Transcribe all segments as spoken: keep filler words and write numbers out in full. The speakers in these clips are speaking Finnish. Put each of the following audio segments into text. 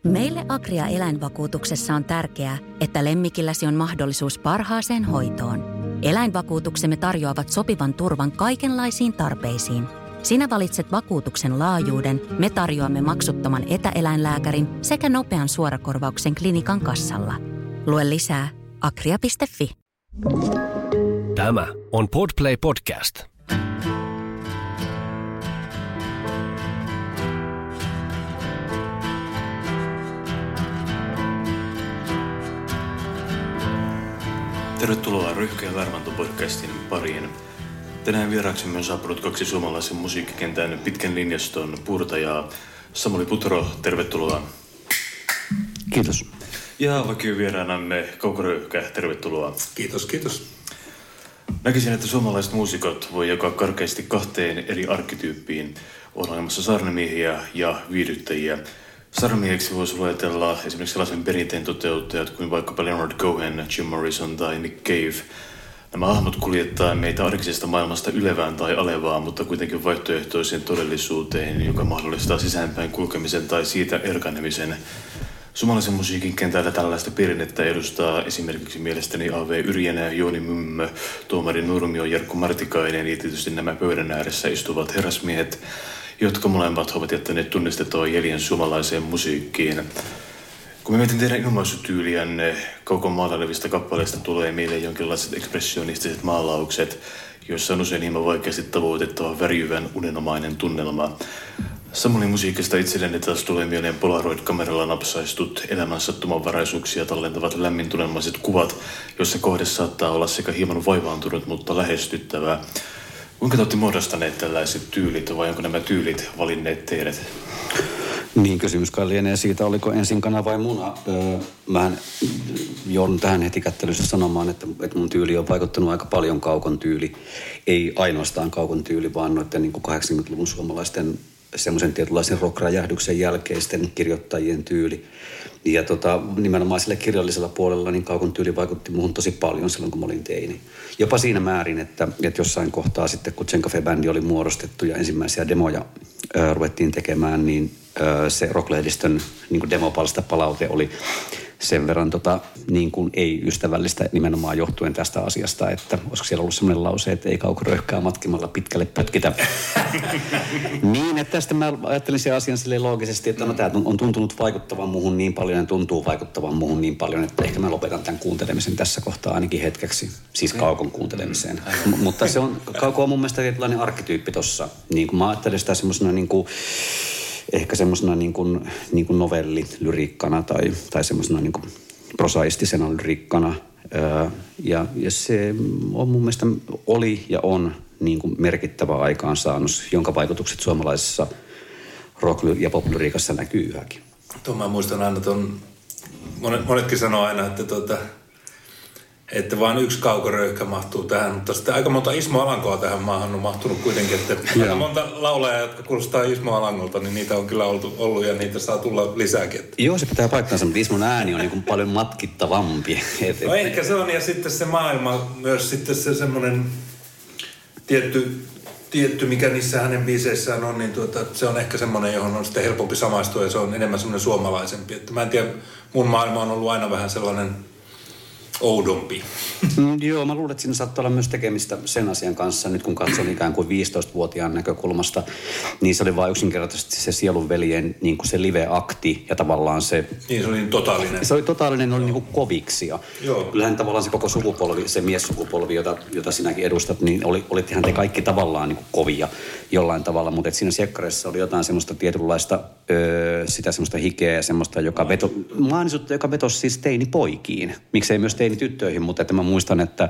Meille Agria eläinvakuutuksessa on tärkeää, että lemmikilläsi on mahdollisuus parhaaseen hoitoon. Eläinvakuutuksemme tarjoavat sopivan turvan kaikenlaisiin tarpeisiin. Sinä valitset vakuutuksen laajuuden, me tarjoamme maksuttoman etäeläinlääkärin sekä nopean suorakorvauksen klinikan kassalla. Lue lisää agria piste fi. Tämä on Podplay Podcast. Tervetuloa Ryhkeä Värmanto-podcastin pariin. Tänään vieraaksemme on saapunut kaksi suomalaisen musiikkikentän pitkän linjaston puurtajaa. Samuli Putro, tervetuloa. Kiitos. Ja vakiovieraanamme Kauko Röyhkä, tervetuloa. Kiitos, kiitos. Näkisin, että suomalaiset muusikot voi jakaa karkeasti kahteen eri arkkityyppiin. On olemassa saarnamiehiä ja viihdyttäjiä. Saarnamieheksi voisi luetella esimerkiksi sellaisen perinteen toteuttajat kuin vaikkapa Leonard Cohen, Jim Morrison tai Nick Cave. Nämä hahmot kuljettaa meitä arkisesta maailmasta ylevään tai alevaan, mutta kuitenkin vaihtoehtoiseen todellisuuteen, joka mahdollistaa sisäänpäin kulkemisen tai siitä erkanemisen. Suomalaisen musiikin kentällä tällaista perinnettä edustaa esimerkiksi mielestäni A V Yrjänä, Jouni Mymmö, Tuomari Nurmio, Jarkko Martikainen ja tietysti nämä pöydän ääressä istuvat herrasmiehet, jotka molemmat ovat jättäneet tunnistettua jäljen suomalaiseen musiikkiin. Kun me mietin teidän ilmaisutyyliänne, Kauko maalailevista kappaleista tulee meille jonkinlaiset ekspressionistiset maalaukset, joissa on usein hieman vaikeasti tavoitettava värjyvän unenomainen tunnelma. Samulin musiikista itselleni taas tulee mieleen Polaroid-kameralla napsaistut elämän sattumanvaraisuuksia tallentavat lämmintunnelmaiset kuvat, joissa kohde saattaa olla sekä hieman vaivaantunut, mutta lähestyttävää. Kuinka te olette muodostaneet tällaiset tyylit, vai onko nämä tyylit valinneet teidät? Niin, kysymys kai lienee siitä, oliko ensin kana vai muna. Öö, mä joudun tähän heti kättelyssä sanomaan, että, että mun tyyli on vaikuttanut aika paljon Kaukon tyyli. Ei ainoastaan Kaukon tyyli, vaan noiden niin kuin kahdeksankymmentäluvun suomalaisten semmoisen tietynlaisen rock-räjähdyksen jälkeisten kirjoittajien tyyli. Ja tota, nimenomaan sillä kirjallisella puolella niin Kaukon tyyli vaikutti muuhun tosi paljon silloin, kun mä olin teini. Jopa siinä määrin, että, että jossain kohtaa sitten, kun Tsenkafe-bändi oli muodostettu ja ensimmäisiä demoja ö, ruvettiin tekemään, niin ö, se rocklehdistön niin demopalsta palaute oli sen verran tota, niin kuin ei-ystävällistä nimenomaan johtuen tästä asiasta, että olisiko siellä ollut sellainen lause, että ei Kauko Röyhkää matkimalla pitkälle pötkitä. Niin, että tästä mä ajattelin sen asian silleen loogisesti, että no, tämä on tuntunut vaikuttavan muuhun niin paljon ja tuntuu vaikuttavan muuhun niin paljon, että ehkä mä lopetan tämän kuuntelemisen tässä kohtaa ainakin hetkeksi, siis Kaukon kuuntelemiseen. M- mutta se on, Kauko on mun mielestä tietynlainen arkkityyppi tossa. Niin kuin mä ajattelin sitä semmoisena niin kuin ehkä semmoisena niin kuin, niin kuin novellilyriikkana tai, tai semmoisena niin kuin prosaistisena lyriikkana. Ja, ja se on mun mielestä oli ja on niin kuin merkittävä aikaansaannos, jonka vaikutukset suomalaisessa rock- ja pop-lyriikassa näkyy yhäkin. Tuon mä muistan aina tuon, monet, monetkin sanoo aina, että, tuota, että vain yksi Kauko Röyhkä mahtuu tähän, mutta sitten aika monta Ismo Alankoa tähän maahan on mahtunut kuitenkin, että yeah. aika monta laulajaa, jotka kuulostaa Ismo Alangolta, niin niitä on kyllä ollut, ollut ja niitä saa tulla lisääkin. Että. Joo, se pitää paikkansa, mutta Ismon ääni on niin kuin paljon matkittavampi. Et, no ehkä se on, ja sitten se maailma, myös sitten se semmoinen tietty, tietty, mikä niissä hänen biiseissään on, niin tuota, se on ehkä semmoinen, johon on sitten helpompi samaistua, ja se on enemmän semmoinen suomalaisempi. Että mä en tiedä, mun maailma on ollut aina vähän sellainen oudompi. Mm, joo, mä luulen, että siinä saattaa olla myös tekemistä sen asian kanssa. Nyt kun katson ikään kuin viisitoistavuotiaan näkökulmasta, niin se oli vain yksinkertaisesti se sielunveljen niin kuin se live-akti ja tavallaan se... Niin, se oli totaalinen. Se oli totaalinen, oli niin kuin koviksia. Joo. Kyllähän tavallaan se koko sukupolvi, se miessukupolvi, jota, jota sinäkin edustat, niin oli, olittehan te kaikki tavallaan niin kuin kovia jollain tavalla. Mutta siinä siekkareissa oli jotain semmoista tietynlaista, öö, sitä semmoista hikeä ja semmoista, joka veto... Maanisuutta, joka vetosi siis teinipoikiin. Miksei myös teinityttöihin, mutta että mä muistan, että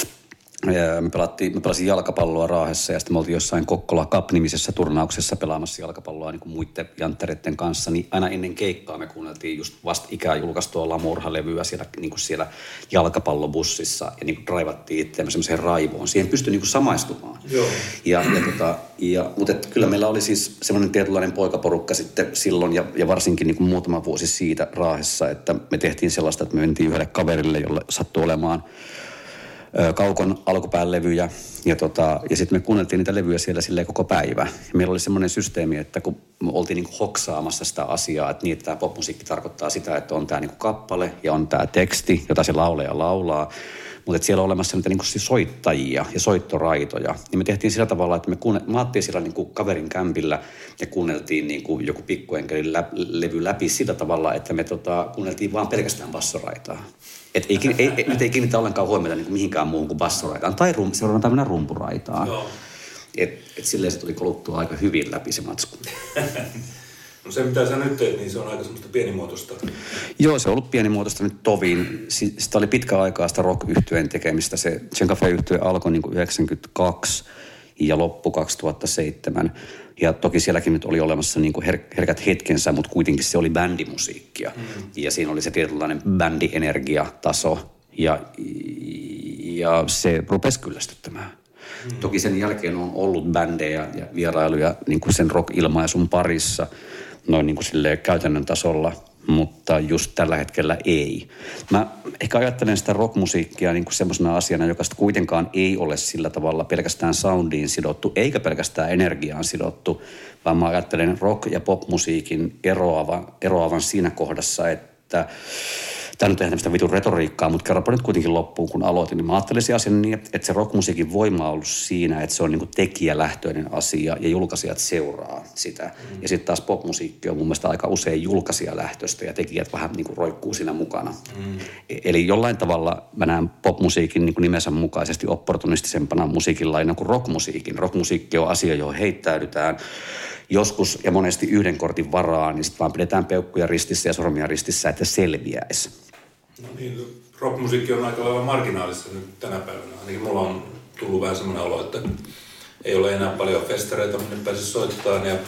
me, pelattiin, me pelasin jalkapalloa Raahessa ja sitten me oltiin jossain Kokkola Cup-nimisessä turnauksessa pelaamassa jalkapalloa niin kuin muiden janttereiden kanssa. Niin aina ennen keikkaa me kuunneltiin just vasta ikään julkaistua Lamurha-levyä siellä, niin kuin siellä jalkapallobussissa ja niin kuin draivattiin itseämme semmoiseen raivoon. Siihen pystyi niin kuin samaistumaan. Joo. Ja, ja, tota, ja, mutta että kyllä meillä oli siis semmoinen tietynlainen poikaporukka sitten silloin ja, ja varsinkin niin kuin muutama vuosi siitä Raahessa, että me tehtiin sellaista, että me mentiin yhdelle kaverille, jolle sattui olemaan Kaukon alkupään levyjä. Ja, tota, ja sitten me kuunneltiin niitä levyjä siellä silleen koko päivä. Ja meillä oli semmoinen systeemi, että kun me oltiin niinku hoksaamassa sitä asiaa, että niin, että tämä popmusiikki tarkoittaa sitä, että on tämä niinku kappale ja on tämä teksti, jota se lauleja laulaa. Mutta siellä on olemassa niitä niinku soittajia ja soittoraitoja. Niin me tehtiin sillä tavalla, että me kuunnel... maattiin siellä niinku kaverin kämpillä ja kuunneltiin niinku joku pikkuenkelin lä... levy läpi sillä tavalla, että me tota, kuunneltiin vaan pelkästään bassoraitaa. Et ei, ei, ei, nyt ei kiinnitä ollenkaan huomiota niin kuin mihinkään muuhun kuin bassoraitaan. Tai rum, seuraavana tämmöinen rumpuraitaan. Et, et silleen se tuli koluttua aika hyvin läpi se matsku. No se mitä sä nyt teet, niin se on aika semmoista pienimuotoista. Joo, se on ollut pienimuotoista nyt tovin. Sitä oli pitkä aikaa sitä rock-yhtyeen tekemistä. Se Gen Cafe-yhtye alkoi niin kuin yhdeksänkymmentäkaksi ja loppu kaksituhattaseitsemän. Ja toki sielläkin nyt oli olemassa niin kuin her- herkät hetkensä, mutta kuitenkin se oli bändimusiikkia. Mm. Ja siinä oli se tietynlainen bändienergiataso. Ja, ja se rupesi kyllästyttämään. Mm. Toki sen jälkeen on ollut bändejä ja vierailuja niin kuin sen rock-ilmaisun parissa, noin niin kuin silleen käytännön tasolla, mutta just tällä hetkellä ei. Mä ehkä ajattelen sitä rockmusiikkia niin kuin semmoisena asiana, joka kuitenkaan ei ole sillä tavalla pelkästään soundiin sidottu, eikä pelkästään energiaan sidottu, vaan mä ajattelen rock- ja popmusiikin eroavan, eroavan siinä kohdassa, että tämä nyt ei tämmöistä vitun retoriikkaa, mutta kerropa nyt kuitenkin loppuun, kun aloitin. Niin mä ajattelisin asian niin, että se rockmusiikin voima on ollut siinä, että se on niin kuin tekijälähtöinen asia ja julkaisijat seuraa sitä. Mm. Ja sitten taas popmusiikki on mun mielestä aika usein julkaisijalähtöistä ja tekijät vähän niin kuin roikkuu siinä mukana. Mm. Eli jollain tavalla mä näen popmusiikin niin kuin nimensä mukaisesti opportunistisempana musiikinlaina kuin rockmusiikin. Rockmusiikki on asia, johon heittäydytään joskus ja monesti yhden kortin varaan, niin sitten vaan pidetään peukkuja ristissä ja sormia ristissä, että selviäisi. No niin, rockmusiikki on aika lailla marginaalissa nyt tänä päivänä. Ainakin mulla on tullut vähän semmoinen olo, että ei ole enää paljon festareita, minne pääsisi soittamaan. Ja,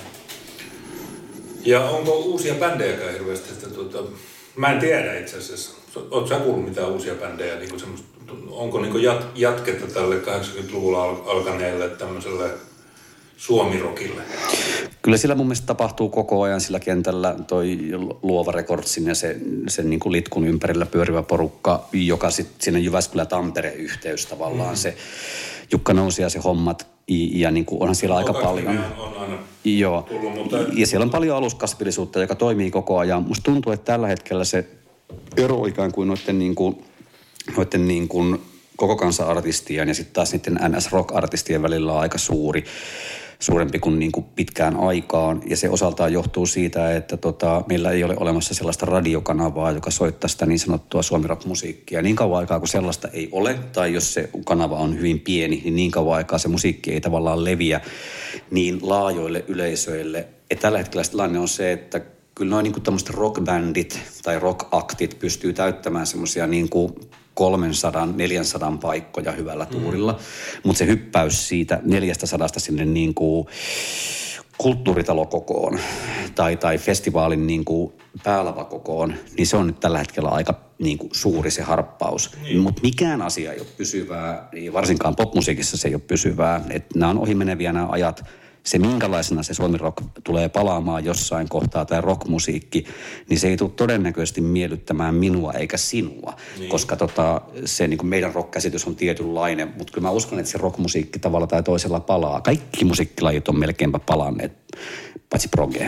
ja onko uusia bändejäkään hirveästi? Että tuota, mä en tiedä itse asiassa. Ootko sä kuullut mitään uusia bändejä? Niin onko niin jat, jatketta tälle kahdeksankymmentäluvulla alkaneelle tämmöiselle Suomi-rockille? Kyllä sillä mun mielestä tapahtuu koko ajan sillä kentällä toi Luova Recordsin ja se, sen niin kuin litkun ympärillä pyörivä porukka, joka sitten siinä Jyväskylä-Tampere-yhteys tavallaan mm. se Jukka Nousi ja se hommat ja niin kuin onhan siellä no, aika paljon. On aina Joo. tullut, mutta ja siellä on paljon aluskasvillisuutta, joka toimii koko ajan. Musta tuntuu, että tällä hetkellä se ero ikään kuin noiden niin kuin, noiden niin kuin koko kansa-artistien ja sitten taas niiden N S-rock-artistien välillä on aika suuri. Suurempi kuin, niin kuin pitkään aikaan. Ja se osaltaan johtuu siitä, että tota, meillä ei ole olemassa sellaista radiokanavaa, joka soittaa sitä niin sanottua suomi-rock-musiikkia. Niin kauan aikaa, kun sellaista ei ole, tai jos se kanava on hyvin pieni, niin niin kauan aikaa se musiikki ei tavallaan leviä niin laajoille yleisöille. Ja tällä hetkellä tilanne on se, että kyllä noin niin kuin tämmöiset rockbändit tai rockaktit pystyy täyttämään semmoisia niin kuin kolmesataa neljäsataa paikkoja hyvällä tuurilla, mm. mutta se hyppäys siitä neljästäsadasta sinne niin kuin kulttuuritalokokoon tai, tai festivaalin niin kuin päälavakokoon, niin se on nyt tällä hetkellä aika niin kuin suuri se harppaus. Niin. Mutta mikään asia ei ole pysyvää, varsinkaan popmusiikissa se ei ole pysyvää. Et nämä on ohimeneviä nämä ajat. Se, minkälaisena se suomi-rock tulee palaamaan jossain kohtaa tai rockmusiikki, niin se ei tule todennäköisesti miellyttämään minua eikä sinua. Niin. Koska tota, se niin kuin meidän rock-käsitys on tietynlainen, mutta kyllä mä uskon, että se rockmusiikki tavalla tai toisella palaa. Kaikki musiikkilajit on melkeinpä palanneet, paitsi progea.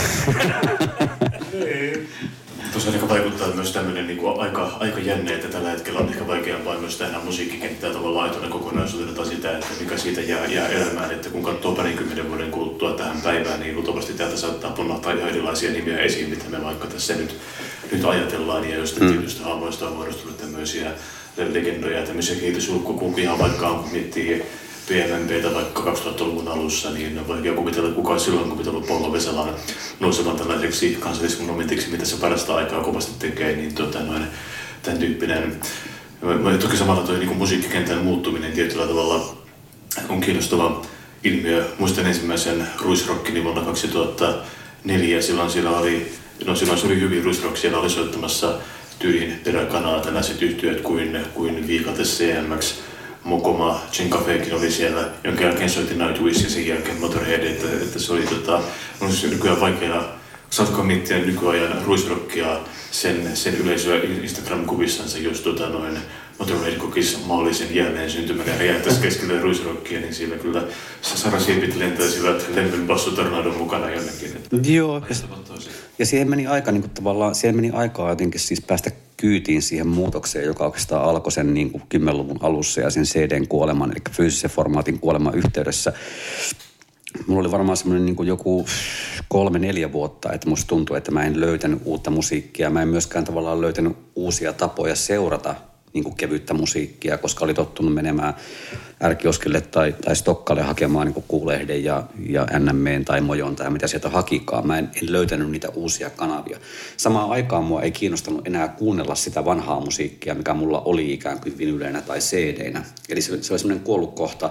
Tosiaan ehkä vaikuttaa myös tämmöinen niin kuin aika, aika jänne, että tällä hetkellä on ehkä vaikeampaa myös tehdä musiikkikenttää tavallaan aitoinen kokonaisuutena sitä, että mikä siitä jää, jää elämään. Että kun katsoo parinkymmenen vuoden kuluttua tähän päivään, niin luultavasti täältä saattaa ponnahtaa ihan erilaisia nimiä esiin, mitä me vaikka tässä nyt, nyt ajatellaan. Ja joista tietystä haavoista on muodostunut tämmöisiä legendoja, tämmöisiä kehitysjulkkukumpia, vaikka on, kun miettii P M P:tä vaikka kaksituhattaluvun alussa, niin on vaikea kuvitella, että kukaan silloin kuvitellut Pollo Vesalan nousevan tällaiseksi kansallismonumentiksi, mitä se parasta aikaa kovasti tekee, niin tota, noin, tämän tyyppinen. Toki samalla tuo niin musiikkikentän muuttuminen tietyllä tavalla on kiinnostava ilmiö. Muistan ensimmäisen ruisrockini vuonna kaksituhattaneljä, silloin siellä oli, no silloin se oli hyvin ruisrock, siellä oli soittamassa tyyliin peräkanaa tällaiset yhtiöt kuin, kuin Viikate C M X, Mokoma, Gen Cafekin oli siellä, jonka jälkeen soitin Nightwish ja sen jälkeen Motorhead, että, että se oli tota, on siis nykyään vaikea, saatko miettiä nykyajan ruisrockia sen, sen yleisöä Instagram-kuvissansa, jos tota noin Motorhead kokisi maallisen jälleen syntymän ja räjähtäisi keskelle ruisrockia, niin siellä kyllä sarasiipit lentäisivät lemmyn bassotornadon mukana jonnekin. Joo, ja, ja siihen meni aika niin kuin tavallaan, siihen meni aikaa jotenkin siis päästä kyytiin siihen muutokseen, joka oikeastaan alkoi sen niin kuin kymmenluvun alussa ja sen C D:n kuoleman, eli fyysisen formaatin kuoleman yhteydessä. Mulla oli varmaan semmoinen niin kuin joku kolme, neljä vuotta, että musta tuntui, että mä en löytänyt uutta musiikkia. Mä en myöskään tavallaan löytänyt uusia tapoja seurata niin kuin kevyttä musiikkia, koska oli tottunut menemään R-kioskille tai, tai Stokkalle hakemaan niin kuin Kuulehden ja, ja N M:n tai Mojon tai mitä sieltä hakikaan. Mä en, en löytänyt niitä uusia kanavia. Samaan aikaan mua ei kiinnostanut enää kuunnella sitä vanhaa musiikkia, mikä mulla oli ikään kuin vinyleinä tai C D:nä. Eli se, se oli semmoinen kuollut kohta.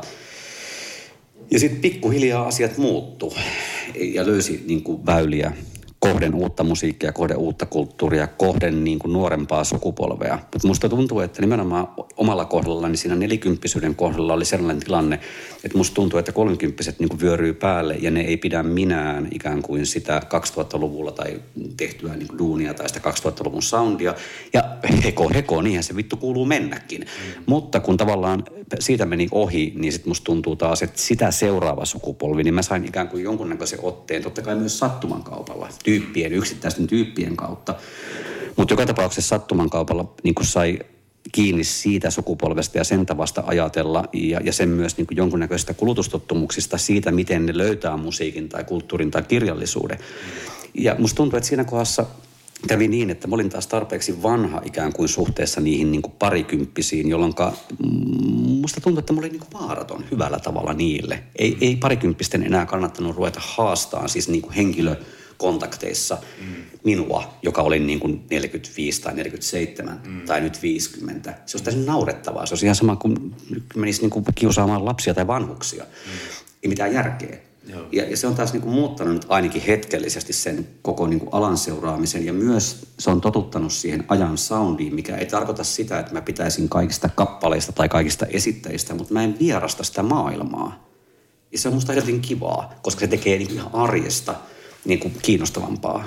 Ja sitten pikkuhiljaa asiat muuttu ja löysi niin kuin väyliä kohden uutta musiikkia, kohden uutta kulttuuria, kohden niin kuin nuorempaa sukupolvea. Mutta musta tuntuu, että nimenomaan omalla kohdallani siinä nelikymppisyyden kohdalla oli sellainen tilanne, että musta tuntuu, että kolmikymppiset niin kuin vyöryy päälle ja ne ei pidä minään ikään kuin sitä kaksituhattaluvulla tai tehtyä niin kuin duunia tai sitä kaksituhattaluvun soundia. Ja heko heko, niinhän se vittu kuuluu mennäkin. Mm. Mutta kun tavallaan siitä meni ohi, niin sitten musta tuntuu taas, että sitä seuraava sukupolvi, niin mä sain ikään kuin jonkunnäköisen otteen, totta kai myös sattuman kaupalla, tyyppien, yksittäisten tyyppien kautta. Mutta joka tapauksessa sattuman kaupalla niin kuin sai kiinni siitä sukupolvesta ja sen tavasta ajatella ja, ja sen myös niin kuin jonkunnäköistä kulutustottumuksista siitä, miten ne löytää musiikin tai kulttuurin tai kirjallisuuden. Ja musta tuntuu, että siinä kohdassa kävi niin, että mä olin taas tarpeeksi vanha ikään kuin suhteessa niihin niin kuin parikymppisiin, jolloin musta tuntui, että mä olin niin kuin vaaraton hyvällä tavalla niille. Ei, ei parikymppisten enää kannattanut ruveta haastaan, siis niin kuin henkilökontakteissa mm. minua, joka oli niin kuin neljäkymmentäviisi tai neljäkymmentäseitsemän mm. tai nyt viisikymmentä. Se olisi täysin naurettavaa. Se olisi ihan sama kuin menisi niin kuin kiusaamaan lapsia tai vanhuksia. Mm. Ei mitään järkeä. Ja, ja se on taas niin kuin muuttanut ainakin hetkellisesti sen koko niin kuin alan seuraamisen ja myös se on totuttanut siihen ajan soundiin, mikä ei tarkoita sitä, että mä pitäisin kaikista kappaleista tai kaikista esittäjistä, mutta mä en vierasta sitä maailmaa. Ja se on musta jotenkin kivaa, koska se tekee niin kuin ihan arjesta niin kuin kiinnostavampaa.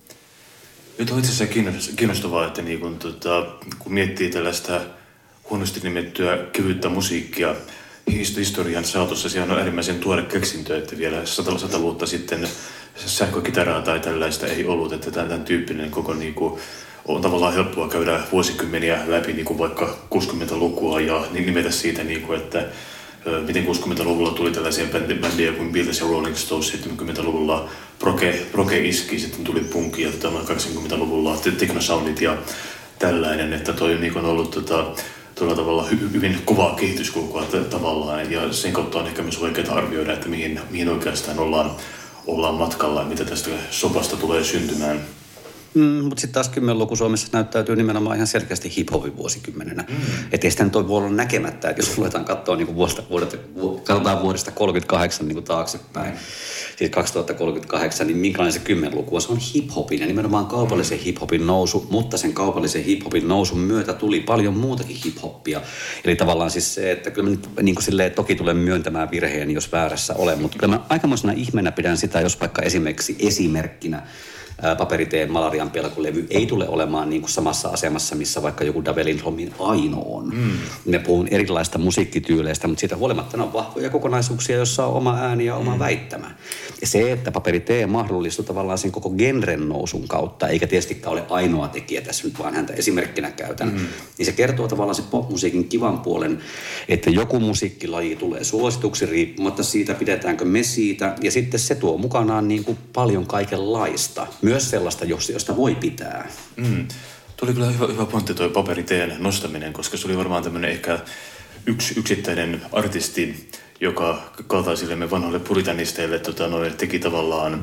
Nyt on itse asiassa kiinnostavaa, että niin kun, tota, kun miettii tällaista huonosti nimettyä kevyttä musiikkia, historian saatossa siellä on äärimmäisen tuore keksintö, että vielä sata, sata vuotta sitten sähkökitaraa tai tällaista ei ollut, että tämän tyyppinen koko niin kuin, on tavallaan helppoa käydä vuosikymmeniä läpi niin kuin vaikka kuusikymmentälukua ja nimetä siitä, niin kuin, että miten kuusikymmentäluvulla tuli tällaisia bändejä kuin Beatles ja Rolling Stones, seitsemänkymmentäluvulla proge, proge iski, sitten tuli punkki ja kahdeksankymmentäluvulla teknosoundit ja tällainen, että toi niin on ollut tota, tuolla tavalla hy- hyvin kovaa kehityskulkua t- tavallaan ja sen kautta on ehkä myös oikeaa arvioida, että mihin, mihin oikeastaan ollaan, ollaan matkalla ja mitä tästä sopasta tulee syntymään. Mm, mutta sitten taas kymmenluku Suomessa näyttäytyy nimenomaan ihan selkeästi hip-hopin vuosikymmenenä. Mm. Että ei sitä nyt voi olla näkemättä, että jos ruvetaan katsoa niin vuodesta, vuodesta, katsotaan vuodesta kolmekymmentäkahdeksan niin taaksepäin, mm. siis kaksituhattakolmekymmentäkahdeksan, niin minkälainen se kymmenluku on? Se on hip-hopin ja nimenomaan kaupallisen hip-hopin nousu, mutta sen kaupallisen hip-hopin nousun myötä tuli paljon muutakin hip-hoppia. Eli tavallaan siis se, että kyllä mä nyt niin kuin silleen, toki tulen myöntämään virheeni, jos väärässä olen, mutta kyllä mä aikamoisena ihmeenä pidän sitä, jos vaikka esimerkiksi esimerkkinä Paperiteen Malarian pelkulevy ei tule olemaan niin kuin samassa asemassa, missä vaikka joku Davelin Romin Aino on. Mm. Me puhun erilaista musiikkityyleistä, mutta siitä huolimatta on vahvoja kokonaisuuksia, joissa on oma ääni ja oma mm. väittämä. Ja se, että Paperitee mahdollistui tavallaan sen koko genren nousun kautta, eikä tietystikään ole ainoa tekijä tässä nyt, vaan häntä esimerkkinä käytän, mm. niin se kertoo tavallaan se popmusiikin kivan puolen, että joku musiikkilaji tulee suosituksi riippumatta siitä, pidetäänkö me siitä, ja sitten se tuo mukanaan niin kuin paljon kaikenlaista. Myös sellaista, josta voi pitää. Mm. Tuli kyllä hyvä, hyvä pointti tuo Paperiteen nostaminen, koska se oli varmaan tämmöinen ehkä yksi yksittäinen artisti, joka kaltaisillemme vanhoille puritanisteille tota, noin, teki tavallaan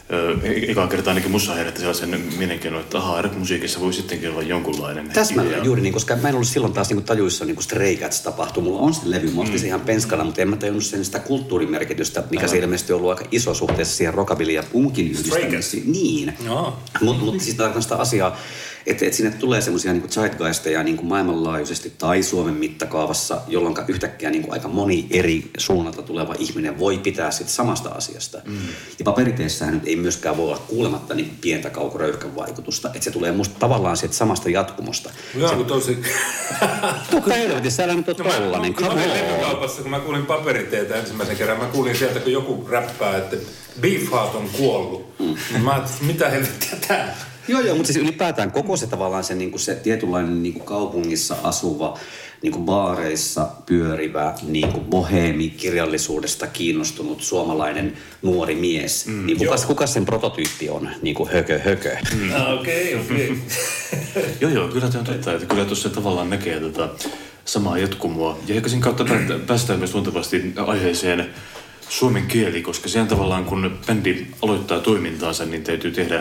ekaa kertaa ainakin musta herätti sellaisen mielenkiinnon, että ahaa, rap-musiikissa voi sittenkin olla jonkunlainen täsmälleen juuri niin, koska mä en ollut silloin taas niin kuin tajuissa niin kuin Stray Cats tapahtui. Mulla on se levy, mä ostin mm. ihan penskana, mutta en mä tajunnut sen sitä kulttuurimerkitystä, mikä se ilmeisesti on ollut aika iso suhteessa siihen rockabilly ja punkin yhdistämiseen. Niin. No. Mutta mut, siis tarkoitan sitä asiaa, että et sinne tulee semmoisia niin zeitgeisteja niin kuin maailmanlaajuisesti tai Suomen mittakaavassa, jolloin yhtäkkiä niin kuin aika moni eri suunnalta tuleva ihminen voi pitää sit samasta asiasta. Mm. Ja Paperiteessähän nyt ei ei myöskään voi olla kuulematta niin pientä kaukoröyhkän vaikutusta. Että se tulee musta tavallaan sieltä samasta jatkumosta. Joo, kun tosi... Tukka helvetissä, älä nyt ole tolla, niin come on. Mä olin lentokaupassa, kun mä kuulin paperiteetä ensimmäisen kerran, mä kuulin sieltä, kun joku räppää, että Beefheart on kuollut. Mm. Niin mä ajattelin, mitä helvettiä tää? Joo, joo, mutta siis ylipäätään koko se tavallaan se, niin kuin se tietynlainen niin kuin kaupungissa asuva, niin kuin baareissa pyörivä, niin kuin boheemi, kirjallisuudesta kiinnostunut suomalainen nuori mies. Mm, niin kuka, kuka sen prototyyppi on? Niin kuin hökö, hökö. Mm. Okei, okei. Joo, joo, kyllä tämä on totta, että kyllä tuossa tavallaan näkee tätä samaa jatkumoa. Ja ehkä sen kautta päästään myös luontevasti aiheeseen suomen kieli, koska sehän tavallaan kun bändi aloittaa toimintaansa, niin täytyy tehdä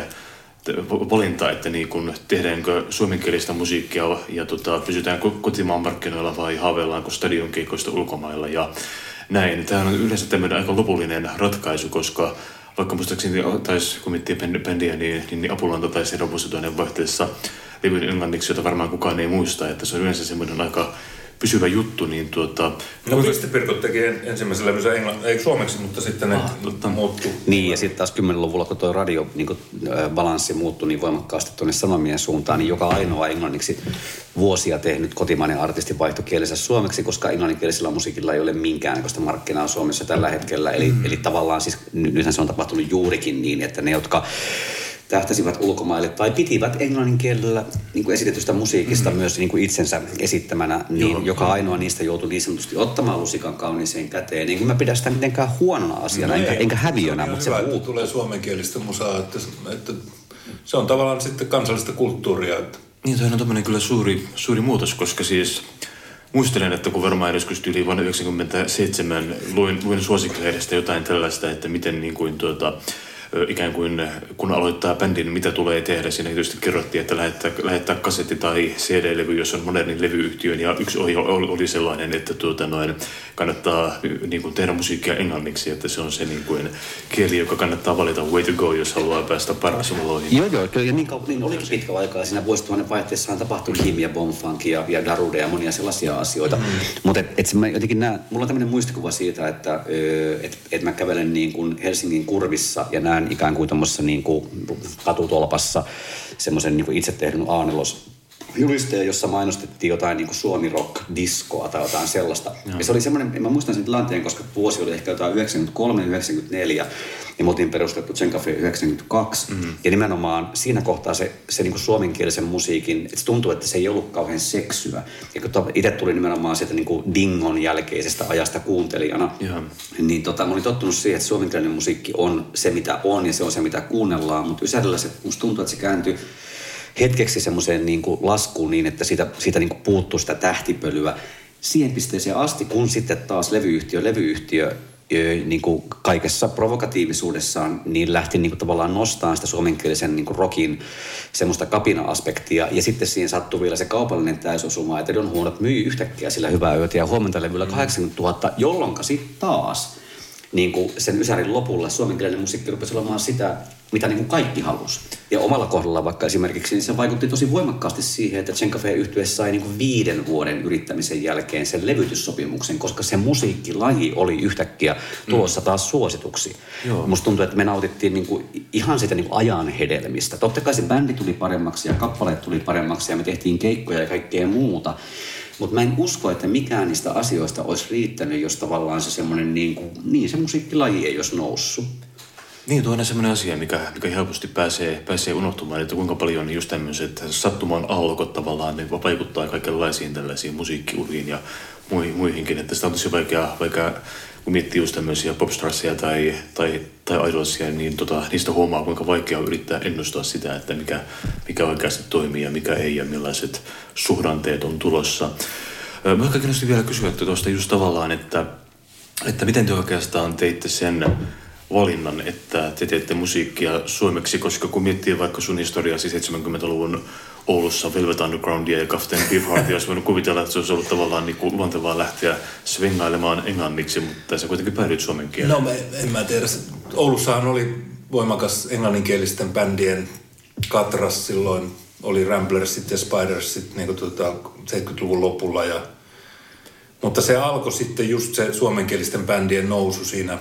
valinta, että niin kun tehdäänkö suomenkielistä musiikkia ja tota, pysytään kotimaan markkinoilla vai haavellaanko stadionkeikoista ulkomailla ja näin. Tämä on yleensä tämmöinen aika lopullinen ratkaisu, koska vaikka muistaakseni taisi, kun miettii bändiä, niin, niin Apulanta taisi tehdä vuosituhannen vaihteessa levyn englanniksi, jota varmaan kukaan ei muista, että se on yleensä semmoinen aika pysyvä juttu, niin tuota... No Pistepirkot teki ensimmäisen levynsä englann... ei suomeksi, mutta sitten ne ah, muuttui. Niin, ja sitten taas kymmenluvulla, kun tuo radio niin kun, äh, balanssi muuttui niin voimakkaasti tuonne sanomien suuntaan, niin joka ainoa englanniksi vuosia tehnyt kotimainen artisti vaihtoi kielensä suomeksi, koska englanninkielisellä musiikilla ei ole minkäännäköistä markkinaa Suomessa tällä hetkellä. Eli, mm. eli tavallaan siis, nythän se on tapahtunut juurikin niin, että ne, jotka tähtäsivät ulkomaille tai pitivät englannin kielellä niin kuin esitetystä musiikista mm-hmm. myös niin kuin itsensä esittämänä, niin Joo. joka ainoa niistä joutui niin sanotusti ottamaan lusikan kauniiseen käteen. Niin kuin mä pidän sitä mitenkään huonona asiana, no enkä, ei, enkä häviönä. Se on mutta hyvä, se että tulee suomenkielistä musaa, että, että se on tavallaan sitten kansallista kulttuuria. Että. Niin, toi on tommoinen kyllä suuri, suuri muutos, koska siis muistelen, että kun varmaan joskus yli vuonna yhdeksänkymmentäseitsemän luin, luin Suosikkilehdestä jotain tällaista, että miten niin kuin tuota ikään kuin kun aloittaa bändin, mitä tulee tehdä. Siinä tietysti kerrottiin, että lähettää, lähettää kasetti tai C D-levy, jos on modernin levyyhtiön. Ja yksi ohje oli sellainen, että tuota noin, kannattaa niin kuin tehdä musiikkia englanniksi, että se on se niin kuin kieli, joka kannattaa valita way to go, jos haluaa päästä parasoloihin. Joo, joo, kyllä. Ja niin, niin olikin pitkä aikaa. Siinä vuosituhannen vaihteessahan tapahtui Kim ja Bomfunk ja, ja Darude ja monia sellaisia asioita. Mm. Mutta et, et mä jotenkin näen, mulla on tämmöinen muistikuva siitä, että et, et mä kävelen niin kuin Helsingin kurvissa ja näen ikään kuin tuommoisessa niin kuin katutolpassa semmoisen niin kuin itse tehdyn A neljä julisteen, jossa mainostettiin jotain niin kuin Suomi Rock diskoa tai jotain sellaista. Joo. Ja se oli semmoinen, mä muistan sen tilanteen, koska vuosi oli ehkä jotain yhdeksänkymmentäkolme yhdeksänkymmentäneljä ja me oltiin perustettu Zen Cafe yhdeksänkymmentäkaksi. Mm-hmm. Ja nimenomaan siinä kohtaa se, se niin kuin suomenkielisen musiikin, että se tuntui, että se ei ollut kauhean seksyä. Ja kun itse tuli nimenomaan sieltä niin kuin dingon jälkeisestä ajasta kuuntelijana, yeah. niin tota, mä olin tottunut siihen, että suomenkielinen musiikki on se, mitä on ja se on se, mitä kuunnellaan. Mutta Ysärillä se, musta tuntuu, että se kääntyi hetkeksi semmoiseen niin kuin laskuun niin, että siitä, siitä niin kuin puuttuu sitä tähtipölyä siihen pisteeseen asti, kun sitten taas levyyhtiö, levyyhtiö niin kuin kaikessa provokatiivisuudessaan niin lähti niin kuin tavallaan nostamaan sitä suomenkielisen niin kuin rockin semmoista kapina-aspektia. Ja sitten siihen sattui vielä se kaupallinen täysosuma, että Don Huonot myi yhtäkkiä sillä Hyvää yötä ja Huomenta levyllä kahdeksankymmentätuhatta, jolloinka sitten taas niin kuin sen Ysärin lopulla suomenkielinen musiikki rupesi olemaan sitä, mitä niin kuin kaikki halusi. Ja omalla kohdalla vaikka esimerkiksi, niin se vaikutti tosi voimakkaasti siihen, että Zen Cafe-yhtye sai niin kuin viiden vuoden yrittämisen jälkeen sen levytyssopimuksen, koska se musiikkilaji oli yhtäkkiä tulossa taas suosituksi. Joo. Musta tuntuu, että me nautittiin niin kuin ihan sitä niin kuin ajan hedelmistä. Totta kai se bändi tuli paremmaksi ja kappaleet tuli paremmaksi ja me tehtiin keikkoja ja kaikkea muuta. Mutta mä en usko, että mikään niistä asioista olisi riittänyt, jos tavallaan se semmoinen niin kuin, niin se musiikkilaji ei olisi noussut. Niin, tuo on semmoinen asia, mikä, mikä helposti pääsee, pääsee unohtumaan, että kuinka paljon just tämmöiset sattuman aallokot tavallaan ne vaikuttaa kaikenlaisiin tällaisiin musiikkiuriin ja muihinkin, että sitä on tosi vaikea, vaikea kun miettii just tämmöisiä popstarsia tai, tai, tai idolsia, niin tota, niistä huomaa, kuinka vaikea on yrittää ennustaa sitä, että mikä, mikä oikeasti toimii ja mikä ei ja millaiset suhdanteet on tulossa. Mä ehkä kiinnostin vielä kysyä tuosta just tavallaan, että, että miten te oikeastaan teitte sen valinnan, että te teette musiikkia suomeksi, koska kun miettii vaikka sun historiasi seitsemänkymmentäluvun Oulussa Velvet Undergroundia ja Captain Beefheartia, olisi voinut kuvitella, että se olisi ollut tavallaan niin kuin luontevaa lähteä svengailemaan englanniksi, mutta sä kuitenkin päädyit suomen kieleen. No en mä tiedä. Oulussahan oli voimakas englanninkielisten bändien katras silloin. Oli Ramblersit ja Spidersit niin kuin tuota seitsemänkymmentäluvun lopulla. Ja, mutta se alkoi sitten just se suomenkielisten bändien nousu siinä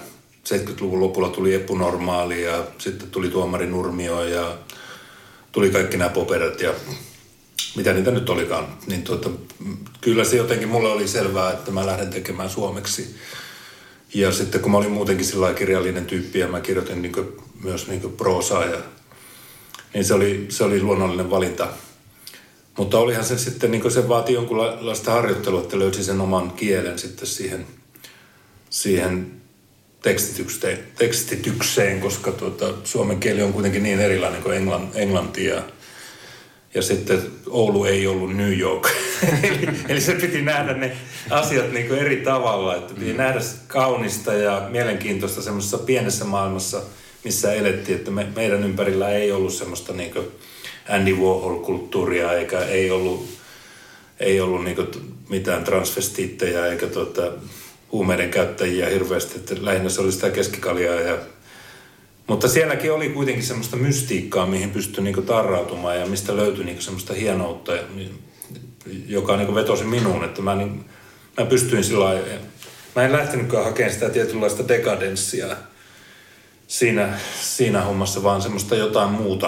seitsemänkymmentäluvun lopulla tuli Epunormaali ja sitten tuli Tuomari Nurmio ja tuli kaikki nämä poperat ja mitä niitä nyt olikaan. Niin tuota, kyllä se jotenkin mulle oli selvää, että mä lähden tekemään suomeksi. Ja sitten kun mä olin muutenkin sillä kirjallinen tyyppi ja mä kirjoitin niin kuin, myös niin kuin proosaa, ja, niin se oli, se oli luonnollinen valinta. Mutta olihan se sitten, niin kuin se vaati jonkunlaista harjoittelua, että löysi sen oman kielen sitten siihen, siihen tekstitykseen, tekstitykseen, koska tuota, suomen kieli on kuitenkin niin erilainen kuin englann, englanti ja, ja sitten Oulu ei ollut New York. eli, eli se piti nähdä ne asiat niin kuin eri tavalla, että piti mm. nähdä kaunista ja mielenkiintoista semmoisessa pienessä maailmassa, missä elettiin, että me, meidän ympärillä ei ollut semmoista niin kuin Andy Warhol-kulttuuria eikä ei ollut, ei ollut niin kuin mitään transvestiittejä eikä tuota, huumeiden käyttäjiä hirveästi, että lähinnä se oli sitä keskikaljaa. Ja, mutta sielläkin oli kuitenkin semmoista mystiikkaa, mihin pystyi niinku tarrautumaan ja mistä löytyi niinku semmoista hienoutta, joka niinku vetosi minuun, että mä, niin, mä pystyin sillä lailla. Mä en lähtenytkään hakemaan sitä tietynlaista dekadenssia siinä, siinä hommassa, vaan semmoista jotain muuta,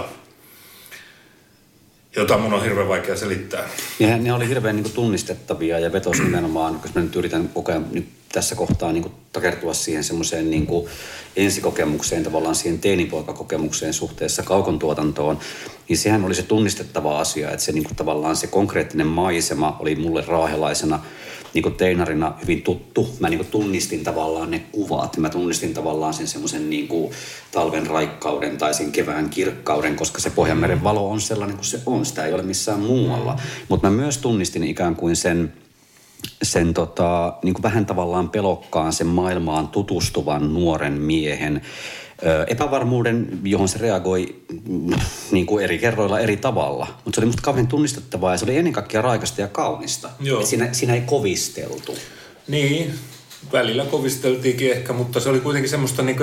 jota mun on hirveän vaikea selittää. Ja ne oli hirveän niin kuin tunnistettavia ja vetosi nimenomaan, koska mä nyt yritän koko ajan nyt tässä kohtaa niin kuin takertua siihen semmoiseen niin kuin ensikokemukseen, tavallaan siihen teinipoikakokemukseen suhteessa kaukon tuotantoon, niin sehän oli se tunnistettava asia, että se niin kuin tavallaan se konkreettinen maisema oli mulle raahelaisena niin kuin teinarina hyvin tuttu. Mä niin kuin tunnistin tavallaan ne kuvat. Mä tunnistin tavallaan sen semmoisen niin kuin talven raikkauden tai sen kevään kirkkauden, koska se Pohjanmeren valo on sellainen kuin se on. Sitä ei ole missään muualla. Mutta mä myös tunnistin ikään kuin sen, sen tota, niin kuin vähän tavallaan pelokkaan sen maailmaan tutustuvan nuoren miehen epävarmuuden, johon se reagoi niin kuin eri kerroilla eri tavalla. Mutta se oli musta kauhean tunnistettavaa ja se oli ennen kaikkea raikasta ja kaunista. Siinä, siinä ei kovisteltu. Niin, välillä kovisteltiinkin ehkä, mutta se oli kuitenkin semmoista niinku...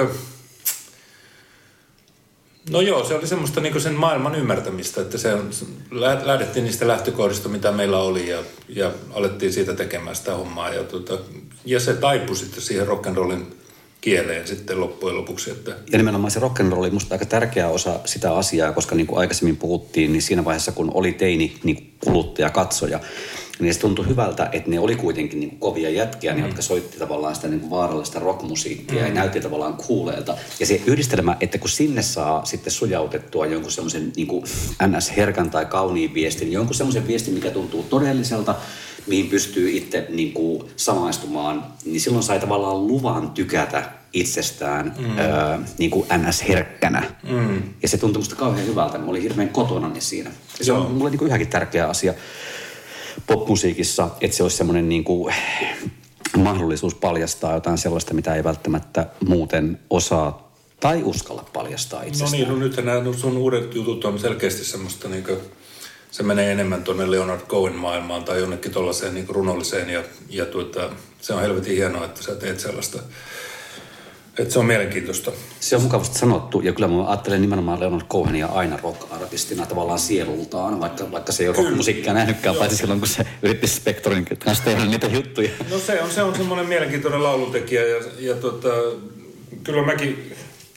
No joo, se oli semmoista niinku sen maailman ymmärtämistä, että se on, lähdettiin niistä lähtökohdista, mitä meillä oli ja, ja alettiin siitä tekemään sitä hommaa. Ja, tuota, ja se taipui sitten siihen rock'n'rollin kieleen sitten loppujen lopuksi. Että... Ja nimenomaan se rock'n'roll oli musta aika tärkeä osa sitä asiaa, koska niin kuin aikaisemmin puhuttiin, niin siinä vaiheessa kun oli teini niin kuluttaja, katsoja, niin se tuntui hyvältä, että ne oli kuitenkin niin kuin kovia jätkiä, mm. jotka soitti tavallaan sitä niin kuin vaarallista rockmusiikkia mm. ja näytti tavallaan kuuleelta. Ja se yhdistelmä, että kun sinne saa sitten sujautettua jonkun semmoisen niin kuin N S-herkän tai kauniin viestin, jonkun semmoisen viestin, mikä tuntuu todelliselta, mihin pystyy itse niin kuin samaistumaan, niin silloin sai tavallaan luvan tykätä itsestään mm. öö, niin kuin N S-herkkänä. Mm. Ja se tuntui musta kauhean hyvältä. Mä olin hirveän kotonani siinä. Ja se on mulle niin kuin yhäkin tärkeä asia popmusiikissa, että se olisi semmoinen niin kuin mahdollisuus paljastaa jotain sellaista, mitä ei välttämättä muuten osaa tai uskalla paljastaa itsestään. No niin, no nythän nämä sun uudet jutut on selkeästi semmoista niin kuin se menee enemmän tuonne Leonard Cohen maailmaan tai jonnekin tuollaiseen niin runolliseen ja, ja tuota, se on helvetin hienoa, että sä teet sellaista. Että se on mielenkiintoista. Se on mukavasti sanottu ja kyllä mä ajattelen nimenomaan Leonard Cohenia aina rock-artistina tavallaan sielultaan, vaikka, vaikka se ei ole rock-musiikkia nähnytkään, paitsi silloin kun se yritti Spectorin kanssa tehdä niitä juttuja. No se on, se on semmoinen mielenkiintoinen lauluntekijä ja, ja tota, kyllä mäkin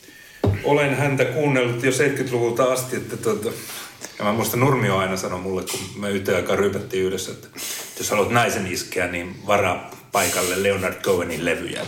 olen häntä kuunnellut jo seitsemänkymmentäluvulta asti, että tota, ja mä muistan Nurmio aina sanoi mulle, kun me yhteen aikaan ryypättiin yhdessä, että jos haluat naisen iskeä, niin varaa paikalle Leonard Cohenin levyjä.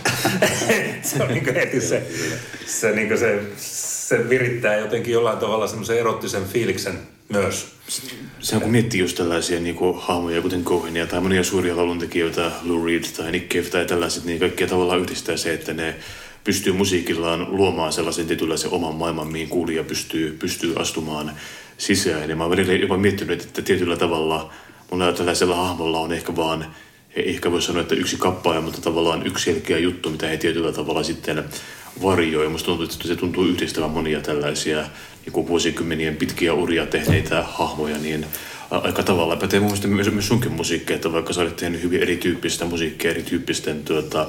Se on niin kuin heti se, se, niin kuin se, se virittää jotenkin jollain tavalla semmoisen erottisen fiiliksen myös. Se on kun miettii just tällaisia niin kuin hahmoja, kuten Cohenia tai monia suuria lauluntekijöitä, Lou Reed tai Nick Cave tai tällaiset, niin kaikkia tavallaan yhdistää se, että ne pystyy musiikillaan luomaan sellaisen tietynlaisen oman maailman, mihin kuulija pystyy, pystyy astumaan sisään. Ja mä oon välillä jopa miettinyt, että tietyllä tavalla monella tällaisella hahmolla on ehkä vaan, ehkä voi sanoa, että yksi kappaaja, mutta tavallaan yksi selkeä juttu, mitä he tietyllä tavalla sitten varjoi. Musta tuntuu, että se tuntuu yhdistävän monia tällaisia niin vuosikymmenien pitkiä uria tehneitä hahmoja, niin aika tavalla pätee mun mielestä myös, myös sunkin musiikkia, että vaikka sä olet tehnyt hyvin erityyppistä musiikkia, erityyppisten tuota,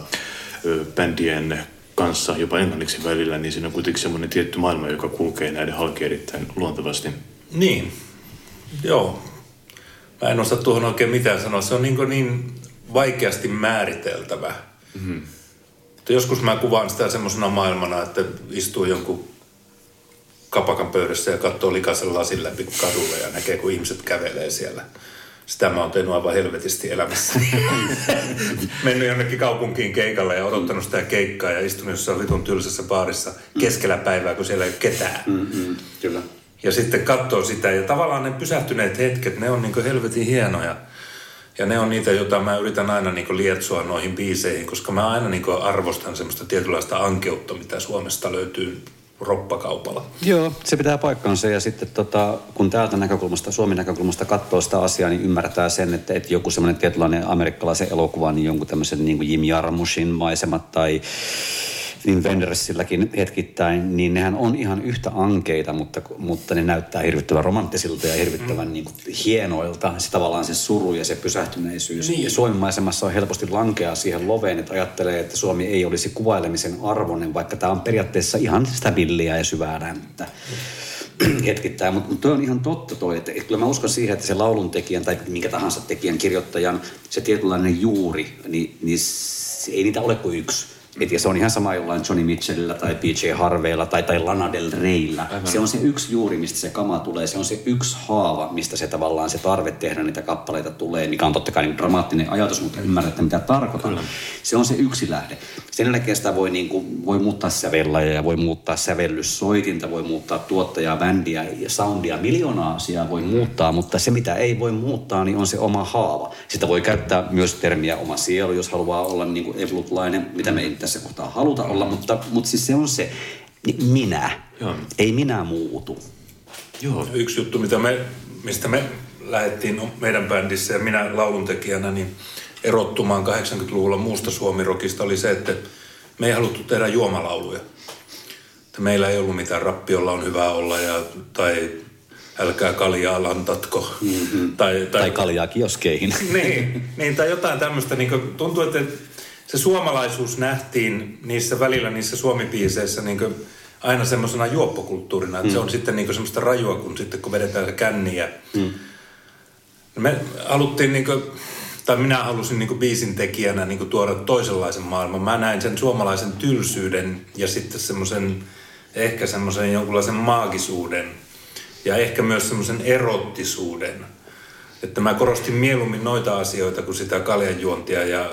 bändien kanssa, jopa englanniksi välillä, niin siinä on kuitenkin semmoinen tietty maailma, joka kulkee näiden halki erittäin luontevasti. Niin, joo. Mä en osaa tuohon oikein mitään sanoa. Se on niin, niin vaikeasti määriteltävä. Mm-hmm. Joskus mä kuvaan sitä semmoisena maailmana, että istuu jonkun kapakan pöydässä ja katsoo likaisen lasin läpi kadulle ja näkee, kun ihmiset kävelee siellä. Sitä mä oon tehnyt aivan helvetisti elämässä. Mennyt jonnekin kaupunkiin keikalle ja odottanut sitä keikkaa ja istunut jossain vitun tylsässä baarissa keskellä päivää, kun siellä ei ole ketään. Mm-hmm. Kyllä. Ja sitten katsoo sitä ja tavallaan ne pysähtyneet hetket, ne on niin kuin helvetin hienoja. Ja ne on niitä, joita mä yritän aina niin kuin lietsoa noihin biiseihin, koska mä aina niin kuin arvostan semmoista tietynlaista ankeutta, mitä Suomesta löytyy roppakaupalla. Joo, se pitää paikkaansa ja sitten tota, kun täältä näkökulmasta, Suomen näkökulmasta katsoo sitä asiaa, niin ymmärtää sen, että, että joku semmoinen tietynlainen amerikkalaisen elokuva, niin jonkun tämmöisen niin kuin Jim Jarmushin maisemat tai Wim Wendersilläkin hetkittäin, niin nehän on ihan yhtä ankeita, mutta, mutta ne näyttää hirvittävän romanttisilta ja hirvittävän mm. niin kuin hienoilta. Se tavallaan se suru ja se pysähtyneisyys. Niin. Ja Suomen maisemassa on helposti lankeaa siihen loveen, että ajattelee, että Suomi ei olisi kuvailemisen arvoinen, vaikka tämä on periaatteessa ihan sitä villiä ja syvää länttä. Mm. hetkittäin, mutta mut toi on ihan totta toi, että et kyllä mä uskon siihen, että se lauluntekijän tai minkä tahansa tekijän, kirjoittajan, se tietynlainen juuri, niin, niin se, ei niitä ole kuin yksi. Et ja se on ihan sama jollain Johnny Mitchellillä tai P J Harveylla tai, tai Lana Del Reyllä. Aivan. Se on se yksi juuri, mistä se kama tulee. Se on se yksi haava, mistä se tavallaan se tarve tehdä niitä kappaleita tulee, mikä on totta kai niin dramaattinen ajatus, mutta ymmärrätte mitä tarkoitan. Kyllä. Se on se yksi lähde. Sen jälkeen sitä voi, niin kuin, voi muuttaa sävellaja, voi muuttaa sävellyssoitinta, voi muuttaa tuottajaa, bändiä ja soundia, miljoonaa asiaa voi muuttaa, mutta se mitä ei voi muuttaa, niin on se oma haava. Sitä voi käyttää myös termiä oma sielu, jos haluaa olla niin kuin evolutlainen, mitä me ei tässä kohtaa haluta olla, mutta, mutta siis se on se minä. Joo. Ei minä muutu. Joo. Yksi juttu, mitä me, mistä me lähdettiin meidän bändissä ja minä lauluntekijänä niin erottumaan kahdeksankymmentäluvulla muusta suomirokista oli se, että me ei haluttu tehdä juomalauluja. Että meillä ei ollut mitään rappiolla on hyvä olla ja, tai älkää kaljaa lantatko. Mm-hmm. Tai, tai, tai kaljaa kioskeihin. niin, niin, tai jotain tämmöistä. Niin tuntuu, että se suomalaisuus nähtiin niissä välillä, niissä suomibiiseissä niin aina semmoisena juoppokulttuurina. Että mm. se on sitten niin semmoista rajua, kun sitten kun vedetään se känniä. Mm. Me haluttiin, niin kuin, tai minä halusin niin biisin tekijänä niin tuoda toisenlaisen maailman. Mä näin sen suomalaisen tylsyyden ja sitten semmoisen, ehkä semmoisen jonkunlaisen maagisuuden ja ehkä myös semmoisen erottisuuden. Että mä korostin mieluummin noita asioita kuin sitä kaljanjuontia ja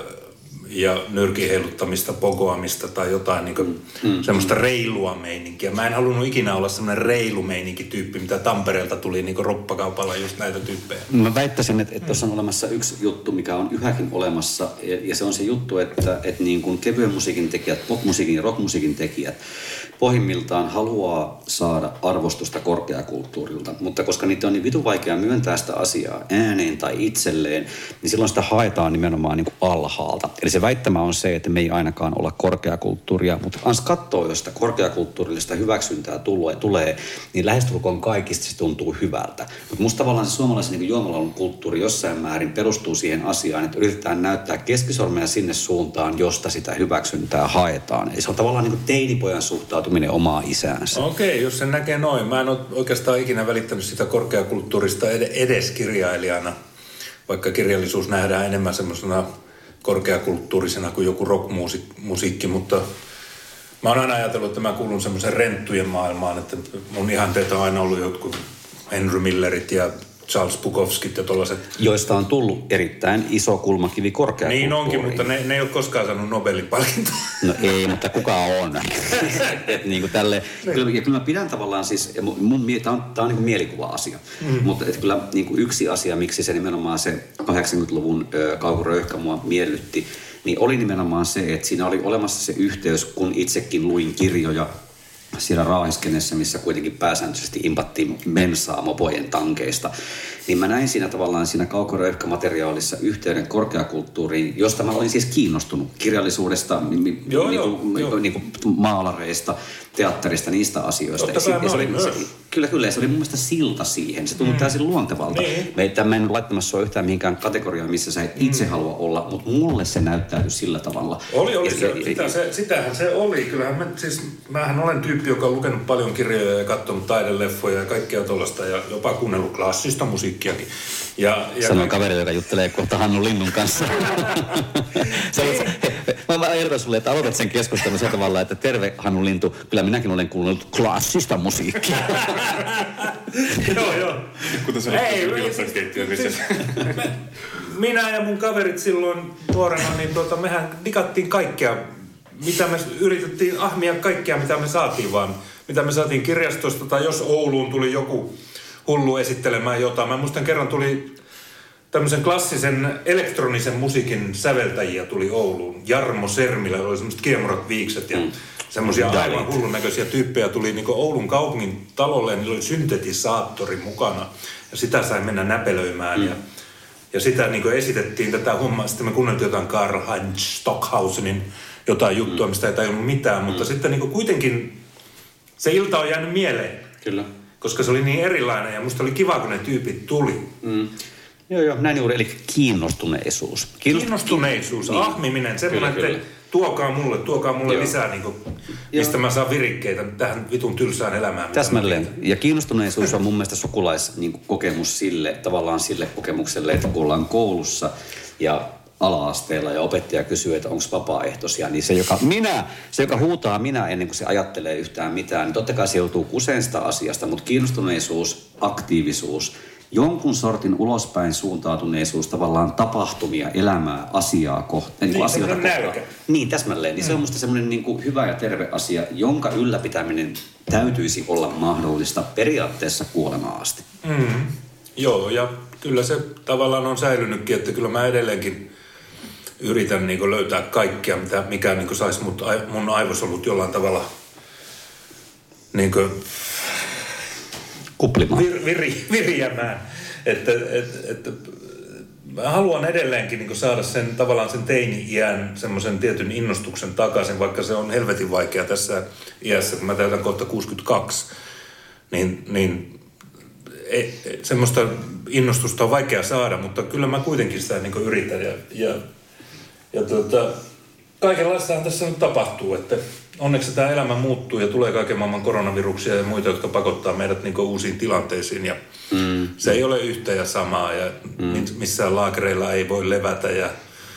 ja nyrkin heiluttamista, pogoamista tai jotain niin kuin mm. semmoista reilua meininkiä. Mä en halunnut ikinä olla semmoinen reilu meininki-tyyppi, mitä Tampereelta tuli niin kuin roppakaupalla just näitä tyyppejä. Mä väittäisin, että tuossa on olemassa yksi juttu, mikä on yhäkin olemassa, ja se on se juttu, että, että niin kuin kevyen musiikin tekijät, popmusiikin ja rockmusiikin tekijät pohjimmiltaan haluaa saada arvostusta korkeakulttuurilta, mutta koska niitä on niin vitun vaikea myöntää sitä asiaa ääneen tai itselleen, niin silloin sitä haetaan nimenomaan niin kuin alhaalta. Eli se väittämä on se, että me ei ainakaan olla korkeakulttuuria, mutta ans katsoo, jos sitä korkeakulttuurillista hyväksyntää tulee, tulee niin lähestulkoon kaikista se tuntuu hyvältä. Mutta musta tavallaan se suomalaisen niin juomalaulun kulttuuri jossain määrin perustuu siihen asiaan, että yritetään näyttää keskisormea sinne suuntaan, josta sitä hyväksyntää haetaan. Eli se on tavallaan niin kuin teinipojan suhtautuminen omaa isäänsä. Okei, okay, jos sen näkee noin. Mä en ole oikeastaan ikinä välittänyt sitä korkeakulttuurista edes kirjailijana, vaikka kirjallisuus nähdään enemmän semmoisena korkeakulttuurisena kuin joku rockmusiikki, mutta mä oon aina ajatellut, että mä kuulun semmoisen renttujen maailmaan, että mun ihanteet on aina ollut jotkut Henry Millerit ja Charles Bukowskit ja tollaiset. Joista on tullut erittäin iso kulmakivi korkeakulttuuriin. Niin onkin, mutta ne, ne ei ole koskaan saanut Nobelin palkintoa. No ei, mutta kuka on? Et niin kuin tälle, kyllä, ja kyllä mä pidän tavallaan siis, ja mun, mun, tää on, tää on niin kuin mielikuva-asia, mm. mutta et kyllä niin kuin yksi asia, miksi se nimenomaan se kahdeksankymmentäluvun ö, kauhuröyhkä mua miellytti, niin oli nimenomaan se, että siinä oli olemassa se yhteys, kun itsekin luin kirjoja siellä Raaheskenessä, missä kuitenkin pääsääntöisesti impattiin mensaa mopojen tankeista, niin mä näin siinä tavallaan siinä kaukoröyhkämateriaalissa yhteyden korkeakulttuuriin, josta mä olin siis kiinnostunut kirjallisuudesta, ni, joo, niinku, joo, niinku, joo. niinku maalareista, teatterista, niistä asioista. Totta kai mä olin myös. Kyllä, kyllä. Se oli mun mielestä silta siihen. Se tuntui mm. täysin luontevalta. Niin. Me, mä en laittamassa sua yhtään mihinkään kategoriaan, missä sä et itse mm. halua olla, mutta mulle se näyttäytyi sillä tavalla. Oli, oli. Se, ja, sitä, se, sitähän se oli. Kyllähän mä, siis, mähän olen tyyppi, joka on lukenut paljon kirjoja ja katsonut taideleffoja ja kaikkea tollaista ja jopa kuunnellut klassista musiikkiakin. Ja, ja Sanoin kaveri, joka juttelee kohta Hannu Linnun kanssa. se, mä, mä ehdotan sulle, että aloitat sen keskustelun sillä tavalla, että terve Hannu Lintu, kyllä minäkin olen kuunnellut klassista musiikkia. Joo, joo. Kuten sä olet keittiön, missä... Minä ja mun kaverit silloin nuorena, niin tuota, mehän digattiin kaikkea, mitä me yritettiin ahmia kaikkea, mitä me saatiin vaan. Mitä me saatiin kirjastosta, tai jos Ouluun tuli joku hullu esittelemään jotain. Mä muistan kerran tuli tämmöisen klassisen elektronisen musiikin säveltäjiä tuli Ouluun. Jarmo Sermilä, oli semmoiset kiemurat viikset ja mm. semmoisia aivan hullun näköisiä tyyppejä tuli niin Oulun kaupungin talolle ja niillä oli syntetisaattori mukana. Ja sitä sai mennä näpelöimään mm. ja, ja sitä niin esitettiin tätä hommaa. Sitten me kuunneltiin jotain Karl-Heinz Stockhausenin jotain juttua, mm. mistä ei tajunnut mitään, mutta mm. sitten niin kuitenkin se ilta on jäänyt mieleen. Kyllä. Koska se oli niin erilainen ja musta oli kiva, kun ne tyypit tuli. Mm. Joo, joo, näin juuri, eli kiinnostuneisuus. Kiinnost... Kiinnostuneisuus, niin. Ahmiminen, semmoinen, että kyllä. tuokaa mulle, tuokaa mulle joo. lisää, niin kuin, mistä mä saan virikkeitä tähän vitun tylsään elämään. Täsmälleen. Ja kiinnostuneisuus on mun mielestä sukulaiskokemus niin sille, tavallaan sille kokemukselle, että kun ollaan koulussa ja ala-asteella ja opettaja kysyy, että onko vapaaehtoisia, niin se, joka minä, se, joka huutaa minä ennen kuin se ajattelee yhtään mitään, niin totta kai se joutuu kuseen sitä asiasta, mutta kiinnostuneisuus, aktiivisuus, jonkun sortin ulospäin suuntautuneisuus, tavallaan tapahtumia, elämää, asiaa kohtaan. Niin, asioita kohtaan. Niin, täsmälleen. Niin mm. se on musta semmoinen niin kuin hyvä ja terve asia, jonka ylläpitäminen täytyisi olla mahdollista periaatteessa kuolemaan asti. Mm. Joo, ja kyllä se tavallaan on säilynytkin, että kyllä mä edelleenkin yritän niin kuin löytää kaikkea, mitä, mikä niin kuin saisi mut, mun aivosolut jollain tavalla niin kuin kuplimaan. Vir, viri, viriämään. Että, et, et, mä haluan edelleenkin niin kuin saada sen tavallaan sen teini-iän semmoisen tietyn innostuksen takaisin, vaikka se on helvetin vaikea tässä iässä, kun mä täytän kohta kuusikymmentäkaksi, niin, niin e, semmoista innostusta on vaikea saada, mutta kyllä mä kuitenkin sitä niin kuin yritän ja, ja, ja tuota, kaikenlaistahan tässä nyt tapahtuu, että onneksi tämä elämä muuttuu ja tulee kaiken maailman koronaviruksia ja muita, jotka pakottaa meidät niin kuin uusiin tilanteisiin ja mm. se ei ole yhtä ja samaa ja mm. missään laakereilla ei voi levätä ja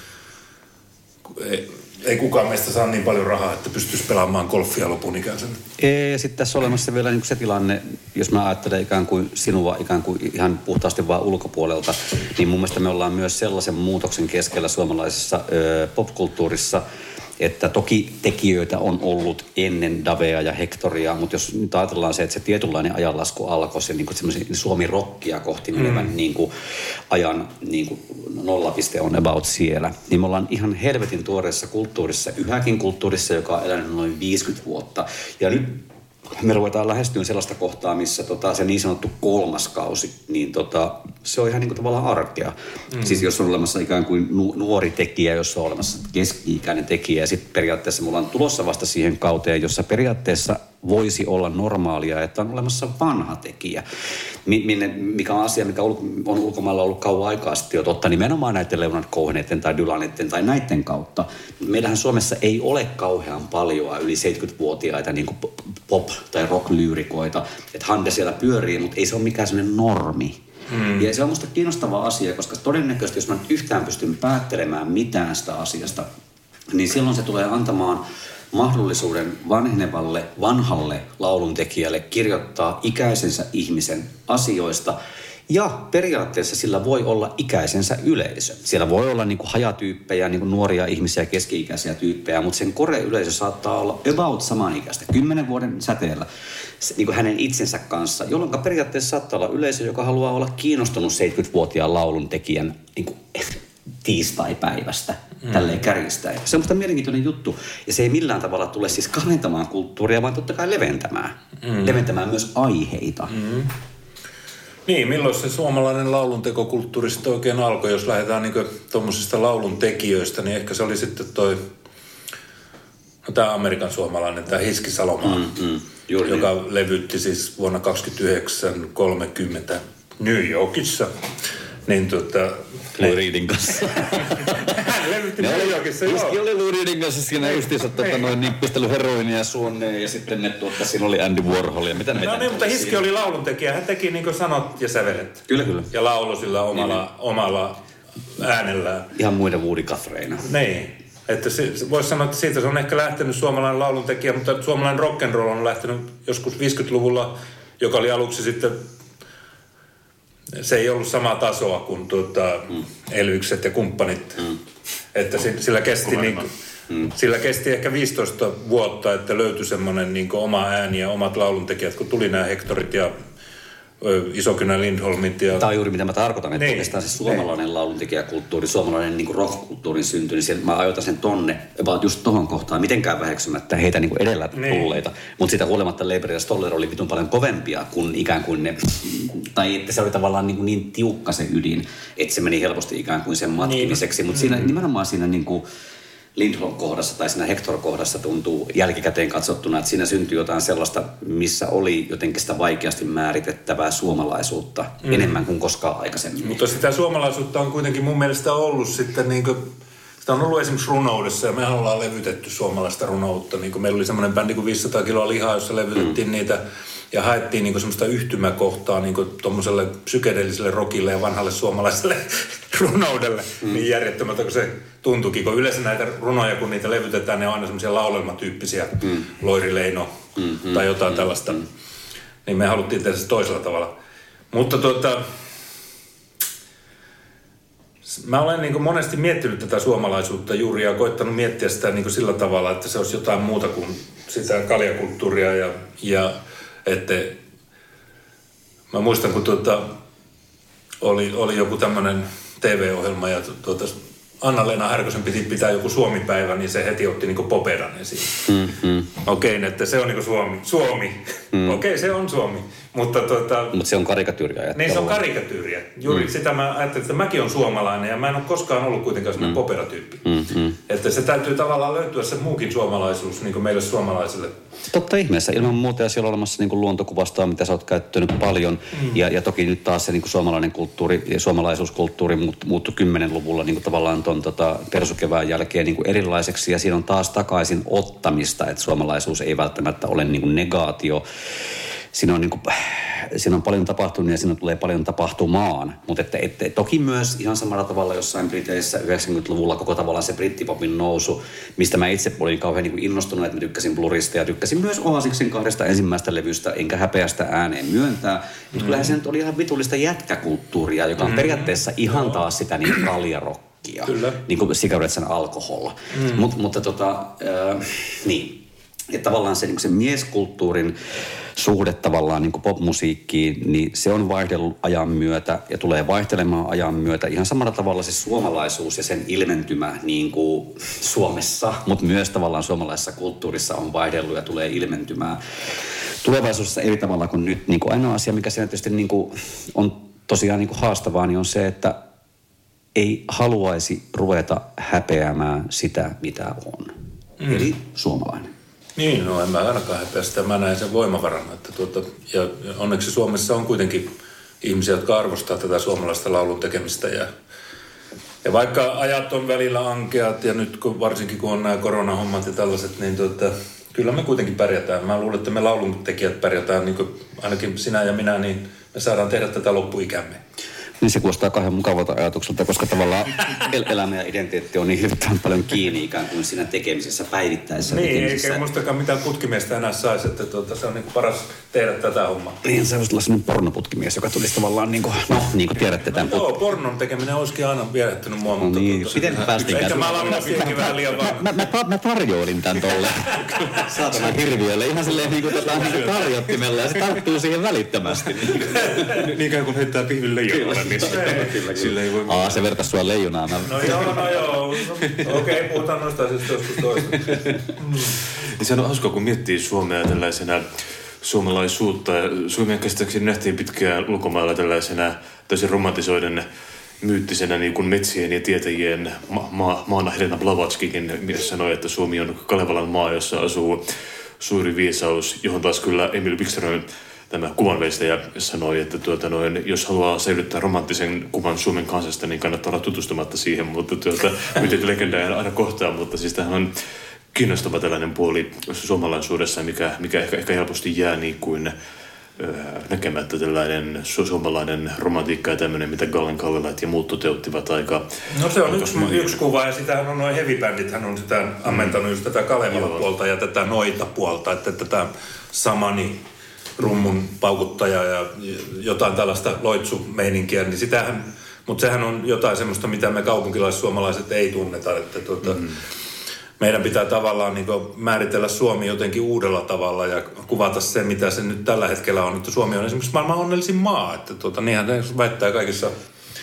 ei, ei kukaan meistä saa niin paljon rahaa, että pystyisi pelaamaan golfia lopun ikänsä. Ja sitten tässä on olemassa vielä niin kuin se tilanne, jos mä ajattelen ikään kuin sinua ikään kuin ihan puhtaasti vaan ulkopuolelta, niin mun mielestä me ollaan myös sellaisen muutoksen keskellä suomalaisessa ö, popkulttuurissa, että toki tekijöitä on ollut ennen Davea ja Hectoria, mutta jos nyt ajatellaan se, että se tietynlainen ajanlasku alkoi, se niin kuin semmoisen Suomi-rockia kohti menevän mm. niin kuin ajan niin kuin nollapiste on about siellä, niin me ollaan ihan helvetin tuoreessa kulttuurissa, yhäkin kulttuurissa, joka on elänyt noin viisikymmentä vuotta. Ja nyt me ruvetaan lähestyä sellaista kohtaa, missä tota, se niin sanottu kolmas kausi, niin tota, se on ihan niin kuin tavallaan arkea. Mm. Siis jos on olemassa ikään kuin nu- nuori tekijä, jos on olemassa keski-ikäinen tekijä, ja sitten periaatteessa me ollaan tulossa vasta siihen kauteen, jossa periaatteessa voisi olla normaalia, että on olemassa vanha tekijä, minne, mikä on asia, mikä on ulkomailla ollut kauan aikaa sitten jo totta, nimenomaan näiden Leonard Cohenetten tai Dylanetten tai näiden kautta. Meillähän Suomessa ei ole kauhean paljon yli seitsemänkymmentävuotiaita niin kuin pop- tai rock-lyyrikoita, että Hande siellä pyörii, mutta ei se ole mikään sellainen normi. Hmm. Ja se on musta kiinnostava asia, koska todennäköisesti, jos mä nyt yhtään pystyn päättelemään mitään sitä asiasta, niin silloin se tulee antamaan mahdollisuuden vanhenevalle, vanhalle lauluntekijälle kirjoittaa ikäisensä ihmisen asioista. Ja periaatteessa sillä voi olla ikäisensä yleisö. Siellä voi olla niin kuin hajatyyppejä, niin kuin nuoria ihmisiä, keski-ikäisiä tyyppejä, mutta sen core-yleisö saattaa olla about samanikäistä, kymmenen vuoden säteellä niin kuin hänen itsensä kanssa, jolloin periaatteessa saattaa olla yleisö, joka haluaa olla kiinnostunut seitsemänkymmentävuotiaan lauluntekijän niin kuin tiistaipäivästä, mm. tälleen kärjistäen. Se on musta mielenkiintoinen juttu, ja se ei millään tavalla tule siis kaventamaan kulttuuria, vaan totta kai leventämään. Mm. Leventämään myös aiheita. Mm. Niin, milloin se suomalainen lauluntekokulttuuri sitten oikein alkoi, jos lähdetään niin tuommoisista lauluntekijöistä, niin ehkä se oli sitten toi no tämä Amerikan suomalainen, tämä Hiski Salomaa, mm, mm, joka niin. levytti siis vuonna kaksikymmentäyhdeksän kolmekymmentä New Yorkissa. Niin tota... Lou Reedin kanssa. Hän levytti New Yorkissa, joo. Hiski oli Lou Reedin kanssa siinä justiinsa tota, noin nippistellyt heroinia suonneen ja sitten ne tuotta, siinä oli Andy Warhol ja mitä ne No niin, mutta Hiski siinä oli lauluntekijä. Hän teki niin kuin sanot ja sävelet. Kyllä, kyllä. Ja laulu sillä omalla, niin. omalla äänellään. Ihan muiden Woody Guthrieina. Niin. Että se, voisi sanoa, että siitä se on ehkä lähtenyt suomalainen lauluntekijä, mutta suomalainen rock'n'roll on lähtenyt joskus viisikymmentäluvulla, joka oli aluksi sitten, se ei ollut samaa tasoa kuin tuota, mm. Elvykset ja kumppanit. Mm. Että sillä kesti, niin, mm. sillä kesti ehkä viisitoista vuotta, että löytyi semmoinen niin oma ääni ja omat lauluntekijät, kun tuli nämä Hektorit ja Isokynä Lindholmit. Ja... Tämä on juuri mitä mä tarkoitan, että niin. oikeastaan se suomalainen niin. lauluntekijäkulttuuri, suomalainen niin rock-kulttuurin synty, niin siellä, mä ajoitan sen tonne, about just tohon kohtaan, mitenkään väheksymättä heitä niin edellä niin. tulleita. Mutta sitä huolimatta Leiber ja Stoller oli vitun paljon kovempia kuin ikään kuin ne, tai että se oli tavallaan niin, niin tiukka se ydin, että se meni helposti ikään kuin sen matkimiseksi. Niin. Mutta siinä, nimenomaan siinä niin kuin Lindholm-kohdassa tai siinä Hector-kohdassa tuntuu jälkikäteen katsottuna, että siinä syntyi jotain sellaista, missä oli jotenkin sitä vaikeasti määritettävää suomalaisuutta mm. enemmän kuin koskaan aikaisemmin. Mutta sitä suomalaisuutta on kuitenkin mun mielestä ollut sitten niin kuin, sitä on ollut esimerkiksi runoudessa ja mehän ollaan levytetty suomalaista runoutta. Niin kuin meillä oli semmoinen bändi kuin viisisataa kiloa lihaa, jossa levytettiin mm. niitä ja haettiin niin kuin semmoista yhtymäkohtaa niin kuin tommoselle psykedeelliselle rockille ja vanhalle suomalaiselle runoudelle. Mm. Niin järjettömältä kuin se tuntuikin, kun yleensä näitä runoja, kun niitä levytetään, ne on aina semmoisia laulelmatyyppisiä, mm. Loiri Leino mm-hmm. tai jotain mm-hmm. tällaista. Niin me haluttiin tehdä se toisella tavalla. Mutta tuota, mä olen niin kuin monesti miettinyt tätä suomalaisuutta juuri ja koittanut miettiä sitä niin kuin sillä tavalla, että se olisi jotain muuta kuin sitä kaljakulttuuria ja, ja että mä muistan, kun tuota, oli, oli joku tämmöinen T V-ohjelma ja tuota, Anna-Leena Härkösen piti pitää joku Suomi-päivä, niin se heti otti niinku Popedan esiin. Mm-hmm. Okei, okay, että se on niinku Suomi. Suomi. Mm. Okei, okay, se on Suomi. Mutta tuota, Mut se on karikatyyriä. Niin, se on karikatyyriä. Juuri mm. sitä mä ajattelin, että mäkin on suomalainen ja mä en ole koskaan ollut kuitenkaan sellainen mm. Popera-tyyppi. Mm-hmm. Että se täytyy tavallaan löytyä se muukin suomalaisuus niin kuin meille suomalaisille. Totta ihmeessä. Ilman muuta ja siellä on olemassa niin luontokuvastaa, mitä sä oot käyttänyt paljon. Mm. Ja, ja toki nyt taas se niin suomalainen kulttuuri ja suomalaisuuskulttuuri muuttui kymmenluvulla niin tavallaan tuon tota, persukevään jälkeen niin erilaiseksi. Ja siinä on taas takaisin ottamista, että suomalaisuus ei välttämättä ole niin negaatio. Siinä on, niin kuin, siinä on paljon tapahtunut ja siinä tulee paljon tapahtumaan. Mutta että, että, toki myös ihan samalla tavalla jossain Briteissä yhdeksänkymmentäluvulla koko tavallaan se brittipopin nousu, mistä mä itse olin kauhean niin kuin innostunut, että mä tykkäsin Blurista ja tykkäsin myös Oasiksen kahdesta ensimmäistä levystä, enkä häpeästä ääneen myöntää. Mm. Mutta kyllähän se nyt oli ihan vitullista jätkäkulttuuria, joka on mm. periaatteessa ihan taas sitä niin kaljarokkia, niin kuin Cigarettes and Alcohol. Mm. Mut, mutta tota, äh, niin, että tavallaan se, niin se mieskulttuurin suhde tavallaan niin kuin popmusiikkiin, niin se on vaihdellut ajan myötä ja tulee vaihtelemaan ajan myötä. Ihan samalla tavalla se suomalaisuus ja sen ilmentymä niin kuin Suomessa, mutta myös tavallaan suomalaisessa kulttuurissa on vaihdellut ja tulee ilmentymään tulevaisuudessa eri tavalla kuin nyt. Niin kuin ainoa asia, mikä siinä tietysti niin kuin on tosiaan niin kuin haastavaa, niin on se, että ei haluaisi ruveta häpeämään sitä, mitä on. Mm. Eli suomalainen. Niin, no en mä ainakaan häpeä sitä. Mä näen sen voimavarana. Että tuota, ja onneksi Suomessa on kuitenkin ihmisiä, jotka arvostaa tätä suomalaista laulun tekemistä. Ja, ja vaikka ajat on välillä ankeat ja nyt kun, varsinkin kun on nämä koronahommat ja tällaiset, niin tuota, kyllä me kuitenkin pärjätään. Mä luulen, että me lauluntekijät pärjätään, niin kuin ainakin sinä ja minä, niin me saadaan tehdä tätä loppuikämme. Niin se kuulostaa kahden mukavalta ajatukselta, koska tavallaan el- elämä ja identiteetti on niin hirveän paljon kiinni ikään kuin siinä tekemisessä, päivittäisessä niin, tekemisessä. Niin, eikä mustakaan mitään putkimiestä enää saisi, että tuota, se on niin kuin paras tehdä tätä hommaa. Niin, se olisi sellainen pornoputkimies, joka tulisi tavallaan niin kuin, no niin kuin tiedätte tämän. No, joo, pornon tekeminen olisikin aina viehättänyt mua, no, mutta... Niin, tuota, miten me päästiinkään? Eikä mä laulan siihenkin vähän liian vaan. Mä, mä, mä, mä tarjoilin tämän tolle saatanan hirviölle ihan silleen niin kuin, tota, niin kuin tarjottimella ja se tarttuu siihen välittömästi. Niinkään kun heittää pihvin leijonalle, niin sillä ei voi mitään. Aa, se vertaisi sua leijonaan. No joo, no joo. Okei, puhutaan noista asioista joskus toista. Se on hauskaa, kun miettii Suomea tällaisena suomalaisuutta. Suomea käsittääkseni nähtiin pitkään ulkomailla tällaisena täysin romantisoiden myyttisenä niin kuin metsien ja tietäjien ma- ma- maana Helena Blavatskykin sanoi, että Suomi on Kalevalan maa, jossa asuu suuri viisaus, johon taas kyllä Emil Wikström, tämä kuvanveistäjä, sanoi, että tuota noin, jos haluaa säilyttää romanttisen kuvan Suomen kansasta, niin kannattaa olla tutustumatta siihen, mutta tuota, miten legendaa aina kohtaa, mutta siis tämähän on kiinnostava tällainen puoli suomalaisuudessa, mikä, mikä ehkä, ehkä helposti jää niin kuin näkemättä tällainen su- suomalainen romantiikka ja tämmöinen, mitä Gallen Kallelat ja muut toteuttivat aika... No se on yksi, yksi kuva, ja sitähän on noin heavy-bändit, hän on sitä ammentanut just tätä Kalevala-puolta ja tätä Noita-puolta, että tätä Samani rummun paukuttajaa ja jotain tällaista loitsumeininkiä, niin sitähän, mutta sehän on jotain semmoista, mitä me kaupunkilaissuomalaiset ei tunneta, että tuota, mm. meidän pitää tavallaan niin kuin määritellä Suomi jotenkin uudella tavalla ja kuvata se, mitä se nyt tällä hetkellä on. Että Suomi on esimerkiksi maailman onnellisin maa. Että tuota, niinhän ne väittää kaikissa,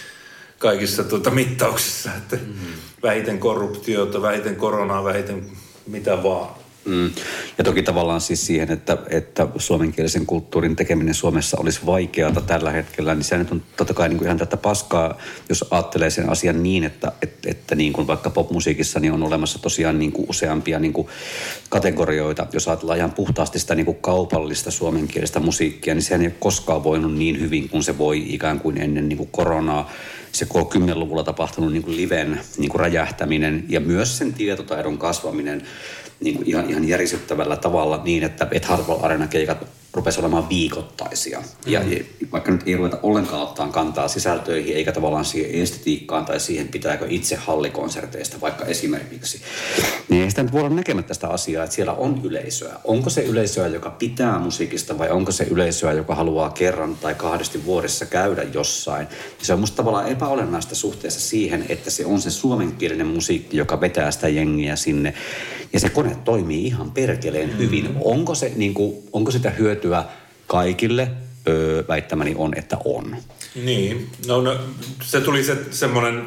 kaikissa tuota mittauksissa. Että mm. vähiten korruptiota, vähiten koronaa, vähiten mitä vaan. Mm. Ja toki tavallaan siis siihen, että, että suomenkielisen kulttuurin tekeminen Suomessa olisi vaikeata tällä hetkellä, niin se nyt on totta kai niin kuin ihan tätä paskaa, jos ajattelee sen asian niin, että, että, että niin kuin vaikka popmusiikissa niin on olemassa tosiaan niin kuin useampia niin kuin kategorioita. Jos ajatellaan ihan puhtaasti sitä niin kuin kaupallista suomenkielistä musiikkia, niin sehän ei ole koskaan voinut niin hyvin kuin se voi ikään kuin ennen niin kuin koronaa. Se kolmekymmentäluvulla tapahtunut niin kuin liven niin kuin räjähtäminen ja myös sen tietotaidon kasvaminen niin kuin ihan, ihan järisyttävällä tavalla niin, että et Hartwall Arena-keikat rupesi olemaan viikoittaisia. Mm-hmm. Ja vaikka nyt ei ruveta ollenkaan ottaa kantaa sisältöihin, eikä tavallaan siihen estetiikkaan tai siihen pitääkö itse hallikonserteista vaikka esimerkiksi, niin ei sitä nyt voi olla näkemättä sitä asiaa, että siellä on yleisöä. Onko se yleisöä, joka pitää musiikista vai onko se yleisöä, joka haluaa kerran tai kahdesti vuodessa käydä jossain. Ja se on musta tavallaan epäolennaista suhteessa siihen, että se on se suomenkielinen musiikki, joka vetää sitä jengiä sinne. Ja se kone toimii ihan perkeleen hyvin. Mm-hmm. Onko, se, niin kuin, onko sitä hyötyä kaikille? Öö, väittämäni on, että on. Niin. No, no se tuli se semmoinen,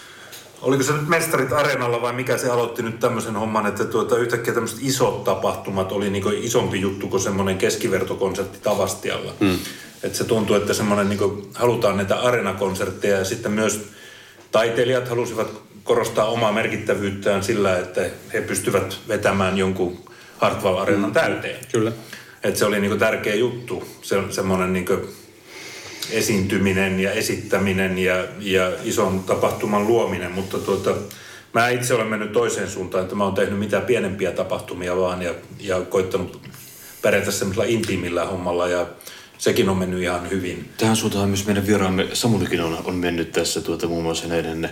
oliko se nyt Mestarit Areenalla vai mikä se aloitti nyt tämmöisen homman, että tuota, yhtäkkiä tämmöiset isot tapahtumat oli niin kuin isompi juttu kuin semmoinen keskivertokonsertti Tavastialla. Mm. Että se tuntuu, että semmoinen niin kuin halutaan näitä areenakonsertteja ja sitten myös taiteilijat halusivat korostaa omaa merkittävyyttään sillä, että he pystyvät vetämään jonkun Hartwall Areenan täyteen. Kyllä. Että se oli niinku tärkeä juttu, se on semmoinen niinku esiintyminen ja esittäminen ja, ja ison tapahtuman luominen, mutta tuota, mä itse olen mennyt toiseen suuntaan, että mä oon tehnyt mitään pienempiä tapahtumia vaan ja, ja koittanut pärjätä semmoisella intiimillä hommalla ja sekin on mennyt ihan hyvin. Tähän suuntaan myös meidän vieraamme Samulikin on, on mennyt tässä tuota, muun muassa näiden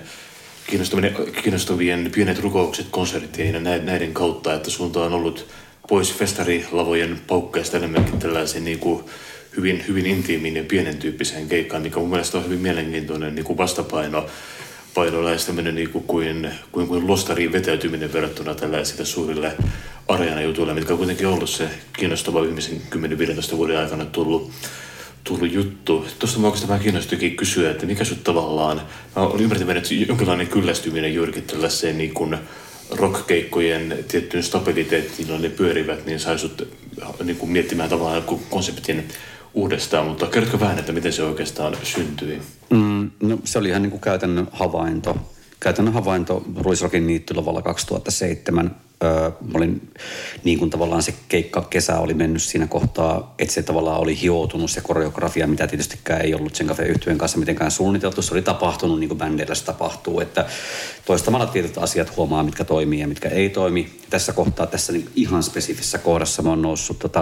kiinnostavien pienet rukoukset konserttien ja näiden kautta, että suunta on ollut pois festarilavojen paukkeista enemmänkin tällaisen niin kuin hyvin, hyvin intiimiin ja pienen tyyppiseen keikkaan, mikä mun mielestä on hyvin mielenkiintoinen niin kuin vastapaino paino lähestyminen niin kuin, kuin, kuin, kuin lostariin vetäytyminen verrattuna tällaisille suurille areenajutuille, mitkä on kuitenkin ollut se kiinnostava ihmisen kymmenen viisitoista vuoden aikana tullut tullut juttu. Tuosta mä oikeastaan vähän kiinnostuikin kysyä, että mikä sut tavallaan, mä olin ymmärtänyt, että jonkinlainen kyllästyminen juurikin tällaiseen niin kuin rock-keikkojen tiettyyn stabiliteettiin, joilla ne pyörivät, niin sai sut niin kuin miettimään tavallaan konseptin uudestaan, mutta kerrotko vähän, että miten se oikeastaan syntyi? Mm, no se oli ihan niin kuin käytännön havainto. Käytännön havainto Ruisrockin niittylavalla kaksituhattaseitsemän. Öö, mä olin niin kuin tavallaan se keikka kesä oli mennyt siinä kohtaa, että se tavallaan oli hioutunut se koreografia, mitä tietystikään ei ollut sen Cafe-yhtyeen kanssa mitenkään suunniteltu. Se oli tapahtunut niin kuin bändeillä se tapahtuu, että toistamalla tietyt asiat huomaa, mitkä toimii ja mitkä ei toimi. Tässä kohtaa, tässä niin ihan spesifisessä kohdassa mä oon noussut tota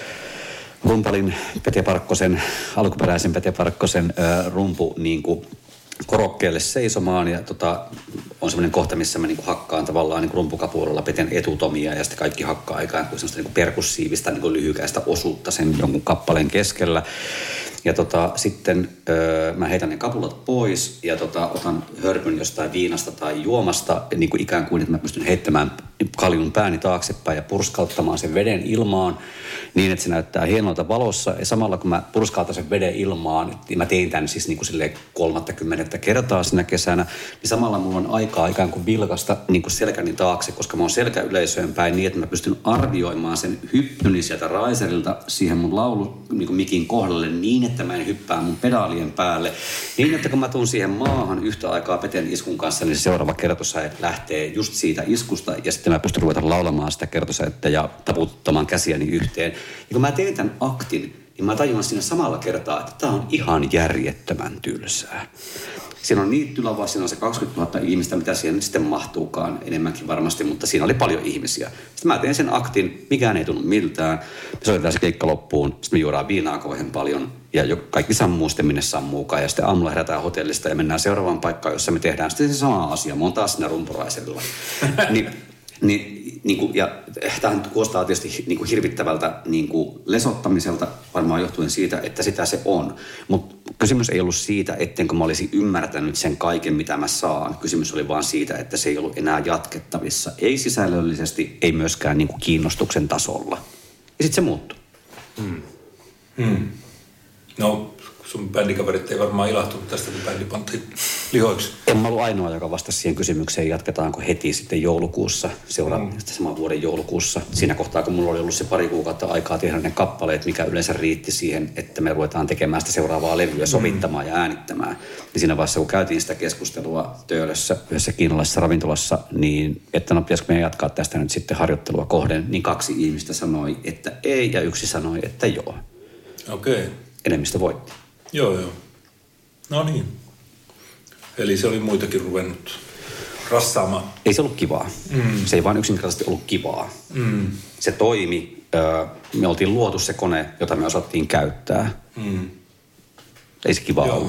rumpalin Pete Parkkosen, alkuperäisen Pete Parkkosen öö, rumpu niin kuin korokkeelle seisomaan ja tota, on semmoinen kohta, missä mä niinku hakkaan tavallaan niinku rumpukapuolella Peten etutomia ja sitten kaikki hakkaa ikään kuin semmoista niinku perkussiivista niinku lyhykäistä osuutta sen jonkun kappaleen keskellä. Ja tota, sitten öö, mä heitän ne kapulat pois ja tota, otan hörpyn jostain viinasta tai juomasta niin kuin ikään kuin, että mä pystyn heittämään kaljun pääni taaksepäin ja purskauttamaan sen veden ilmaan niin, että se näyttää hienolta valossa. Ja samalla kun mä purskautan sen veden ilmaan, niin mä tein tämän siis niin kuin silleen kolmattakymmenettä kertaa siinä kesänä, niin samalla mulla on aikaa ikään kuin vilkasta niin kuin selkäni taakse, koska mä oon selkä yleisöön päin niin, että mä pystyn arvioimaan sen hyppyni sieltä raiserilta siihen mun laulu niin kuin mikin kohdalle niin, että mä en hyppää mun pedaalien päälle. Niin, että kun mä tuun siihen maahan yhtä aikaa Peten iskun kanssa, niin se seuraava kertosäe lähtee just siitä iskusta ja sitten mä pystyn ruveta laulamaan sitä kertosäettä ja taputtamaan käsiäni yhteen. Ja kun mä teen tämän aktin, niin mä tajuan siinä samalla kertaa, että tää on ihan järjettömän tylsää. Siinä on niittylavaa, siinä on se kaksikymmentätuhatta ihmistä, mitä siihen nyt sitten mahtuukaan enemmänkin varmasti, mutta siinä oli paljon ihmisiä. Sitten mä teen sen aktin, mikään ei tunnu miltään. Me soitetaan se keikka loppuun, sitten me juodaan viinaa kauhean paljon ja kaikki sammuu sitten minne sammuukaan. Ja sitten aamulla herätään hotellista ja mennään seuraavaan paikkaan, jossa me tehdään sitten se sama asia. Mä oon taas siinä rumpuraisella. niin, niin, niin kuin, ja tämähän kuulostaa tietysti niin kuin hirvittävältä niin kuin lesottamiselta, varmaan johtuen siitä, että sitä se on. Mutta kysymys ei ollut siitä, ettenkö mä olisin ymmärtänyt sen kaiken, mitä mä saan. Kysymys oli vaan siitä, että se ei ollut enää jatkettavissa. Ei sisällöllisesti, ei myöskään niin kuin kiinnostuksen tasolla. Ja sitten se muuttui. Hmm. Hmm. No, sun bändikaverit ei varmaan ilahtunut tästä, kun bändi pantiin lihoiksi. En mä ollut ainoa, joka vastasi siihen kysymykseen, jatketaanko heti sitten joulukuussa, seuraavan mm. saman vuoden joulukuussa. Siinä kohtaa, kun mulla oli ollut se pari kuukautta aikaa tehdä ne kappaleet, mikä yleensä riitti siihen, että me ruvetaan tekemään sitä seuraavaa levyä, sovittamaan mm. ja äänittämään. Ja siinä vaiheessa, kun käytiin sitä keskustelua Töölössä, yhdessä kiinalaisessa ravintolassa, niin että no pitäisikö meidän jatkaa tästä nyt sitten harjoittelua kohden, niin kaksi ihmistä sanoi, että ei, ja yksi sanoi, että joo. Okei. Okay. Enemmistö voitti. Joo, joo. No niin. Eli se oli muitakin ruvennut rassaamaan. Ei se ollut kivaa. Mm. Se ei vaan yksinkertaisesti ollut kivaa. Mm. Se toimi. Me oltiin luotu se kone, jota me osattiin käyttää. Mm. Ei se kivaa Joo. ollut.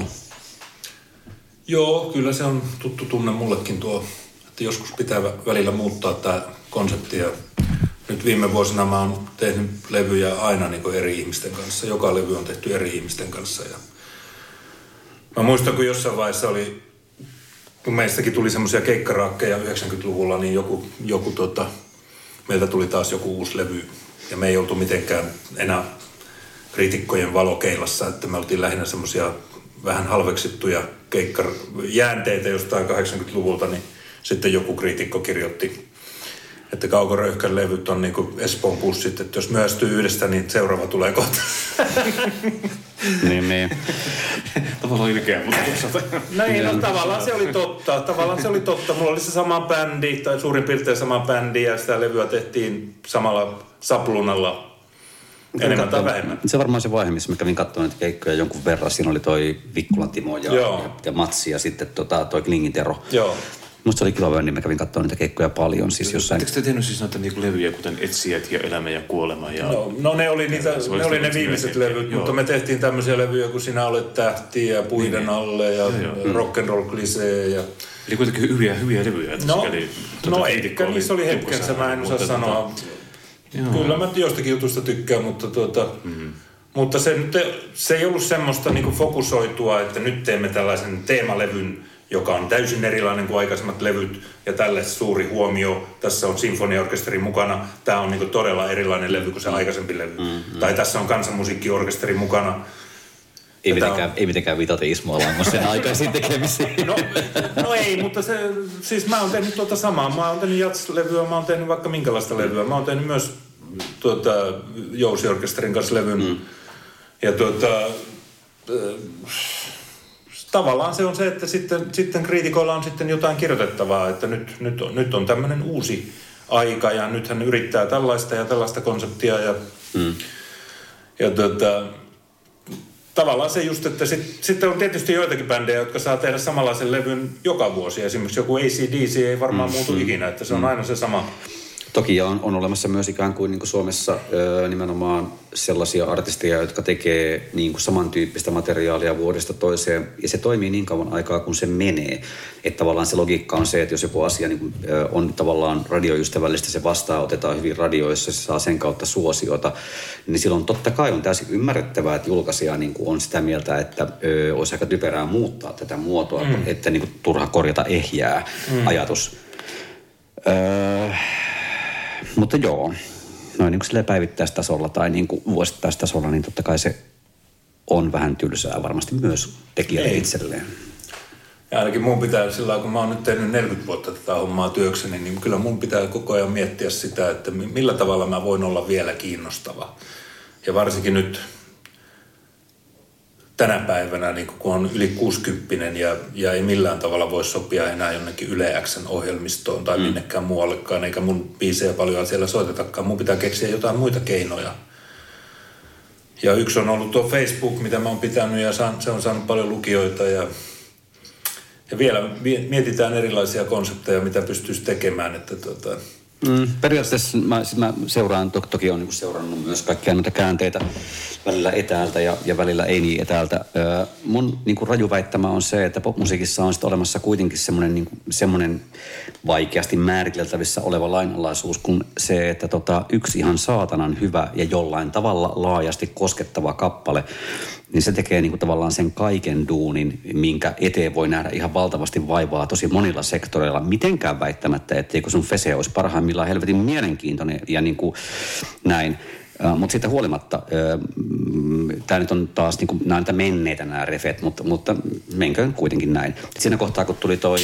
Joo, kyllä se on tuttu tunne mullekin tuo, että joskus pitää välillä muuttaa tämä konsepti. Ja nyt viime vuosina mä oon tehnyt levyjä aina niin kuin eri ihmisten kanssa. Joka levy on tehty eri ihmisten kanssa. Ja mä muistan, kun jossain vaiheessa oli, kun meistäkin tuli semmoisia keikkaraakkeja yhdeksänkymmentäluvulla, niin joku, joku tota, meiltä tuli taas joku uusi levy. Ja me ei oltu mitenkään enää kriitikkojen valokeilassa, että me oltiin lähinnä semmoisia vähän halveksittuja keikkajäänteitä jostain kahdeksankymmentäluvulta, niin sitten joku kriitikko kirjoitti, että Kaukoröyhkän levyt on niin kuin Espoon pussit, että jos myöstyy yhdestä, niin seuraava tulee kohta. niin, niin. Tavallaan ilkeä, mutta toisaalta. No ei, no tavallaan se oli totta. Tavallaan se oli totta. Mulla oli se sama bändi, tai suurin piirtein sama bändi, ja sitä levyä tehtiin samalla saplunalla. Enemmän tai vähemmän. Se on varmaan se vaihe, missä mä kävin katsomaan niitä keikkoja jonkun verran. Siinä oli toi Vikkulan Timo ja, ja, ja Matsi ja sitten tota, toi Klingin Tero. Joo. Musta se oli kiva, niin mä kävin katsomaan niitä keikkoja paljon. Siis jossain... Oletteko te tehnyt siis noita niinku levyjä, kuten Etsijät ja Elämä ja Kuolema? Ja... No, no ne oli, niitä, ne, oli ne viimeiset levyt, mutta me tehtiin tämmöisiä levyjä, kun Sinä olet tähti ja Puiden niin, alle ja rock'n'roll klisee. Ja... Eli kuitenkin hyviä, hyviä levyjä. No, sikäli, tuota, no ehkä niissä oli hetkensä, mä en osaa sanoa. Joo. Kyllä mä jostakin jutusta tykkään, mutta, tuota, mm-hmm. mutta se, se ei ollut semmoista niinku fokusoitua, että nyt teemme tällaisen teemalevyn, joka on täysin erilainen kuin aikaisemmat levyt, ja tälle suuri huomio, tässä on sinfoniaorkesteri mukana, tämä on niinku todella erilainen levy kuin se aikaisempi levy. Mm-hmm. Tai tässä on kansanmusiikkiorkesteri mukana. Ei mitenkään, on... ei mitenkään vitata Ismoa Langosen aikaisiin tekemisiin. No, no ei, mutta se, siis mä oon tehnyt tuota samaa. Mä oon tehnyt jazz-levyä, mä oon tehnyt vaikka minkälaista levyä. Mä oon tehnyt myös tuota, jousiorkesterin kanssa levyn. Mm. Ja tuota... Tavallaan se on se, että sitten, sitten kriitikoilla on sitten jotain kirjoitettavaa, että nyt, nyt, on, nyt on tämmöinen uusi aika ja nyt hän yrittää tällaista ja tällaista konseptia. Ja, mm. ja tuota, tavallaan se just, että sit, sitten on tietysti joitakin bändejä, jotka saa tehdä samanlaisen levyn joka vuosi. Esimerkiksi joku A C D C ei varmaan mm. muutu mm. ikinä, että se on mm. aina se sama. Toki on, on olemassa myös ikään kuin, niin kuin Suomessa ö, nimenomaan sellaisia artisteja, jotka tekee niin kuin samantyyppistä materiaalia vuodesta toiseen. Ja se toimii niin kauan aikaa, kun se menee. Että tavallaan se logiikka on se, että jos joku asia niin kuin, ö, on tavallaan radioystävällistä, se vastaanotetaan hyvin radioissa, se saa sen kautta suosiota. Niin silloin totta kai on täysin ymmärrettävää, että julkaisija niin kuin on sitä mieltä, että ö, olisi aika typerää muuttaa tätä muotoa, mm. että niin kuin, turha korjata ehjää mm. ajatus. Öö... mutta joo, noin niin kuin silleen päivittäistasolla tai niin kuin vuosittaistasolla, niin totta kai se on vähän tylsää varmasti myös tekijälle Ei. itselleen. Ja ainakin mun pitää sillä lailla, kun mä oon nyt tehnyt neljäkymmentä vuotta tätä hommaa työkseni, niin kyllä mun pitää koko ajan miettiä sitä, että millä tavalla mä voin olla vielä kiinnostava. Ja varsinkin nyt tänä päivänä, niin kun on yli kuusikymppinen ja, ja ei millään tavalla voi sopia enää jonnekin Yle X:n ohjelmistoon tai mm. minnekään muuallekaan, eikä mun biisejä paljon siellä soitetakaan. Mun pitää keksiä jotain muita keinoja. Ja yksi on ollut tuo Facebook, mitä mä oon pitänyt, ja se on saanut paljon lukijoita. Ja, ja vielä mietitään erilaisia konsepteja, mitä pystyisi tekemään. Että tota... mm, periaatteessa mä, mä seuraan, to, toki olen niin seurannut myös kaikkia noita käänteitä välillä etäältä ja, ja välillä ei niin etäältä. Ö, mun niin kuin raju väittämä on se, että popmusiikissa on sitten olemassa kuitenkin semmoinen, niin kuin, semmoinen vaikeasti määriteltävissä oleva lainalaisuus kuin se, että tota, yksi ihan saatanan hyvä ja jollain tavalla laajasti koskettava kappale, niin se tekee niin kuin tavallaan sen kaiken duunin, minkä eteen voi nähdä ihan valtavasti vaivaa tosi monilla sektoreilla. Mitenkään väittämättä, etteikö sun Fese olisi parhaimmillaan helvetin mielenkiintoinen ja niin kuin näin. Uh, mutta siitä huolimatta, uh, tämä nyt on taas, niin kuin, nämä on niitä menneitä nämä refet, mutta, mutta menköön kuitenkin näin. Siinä kohtaa, kun tuli toi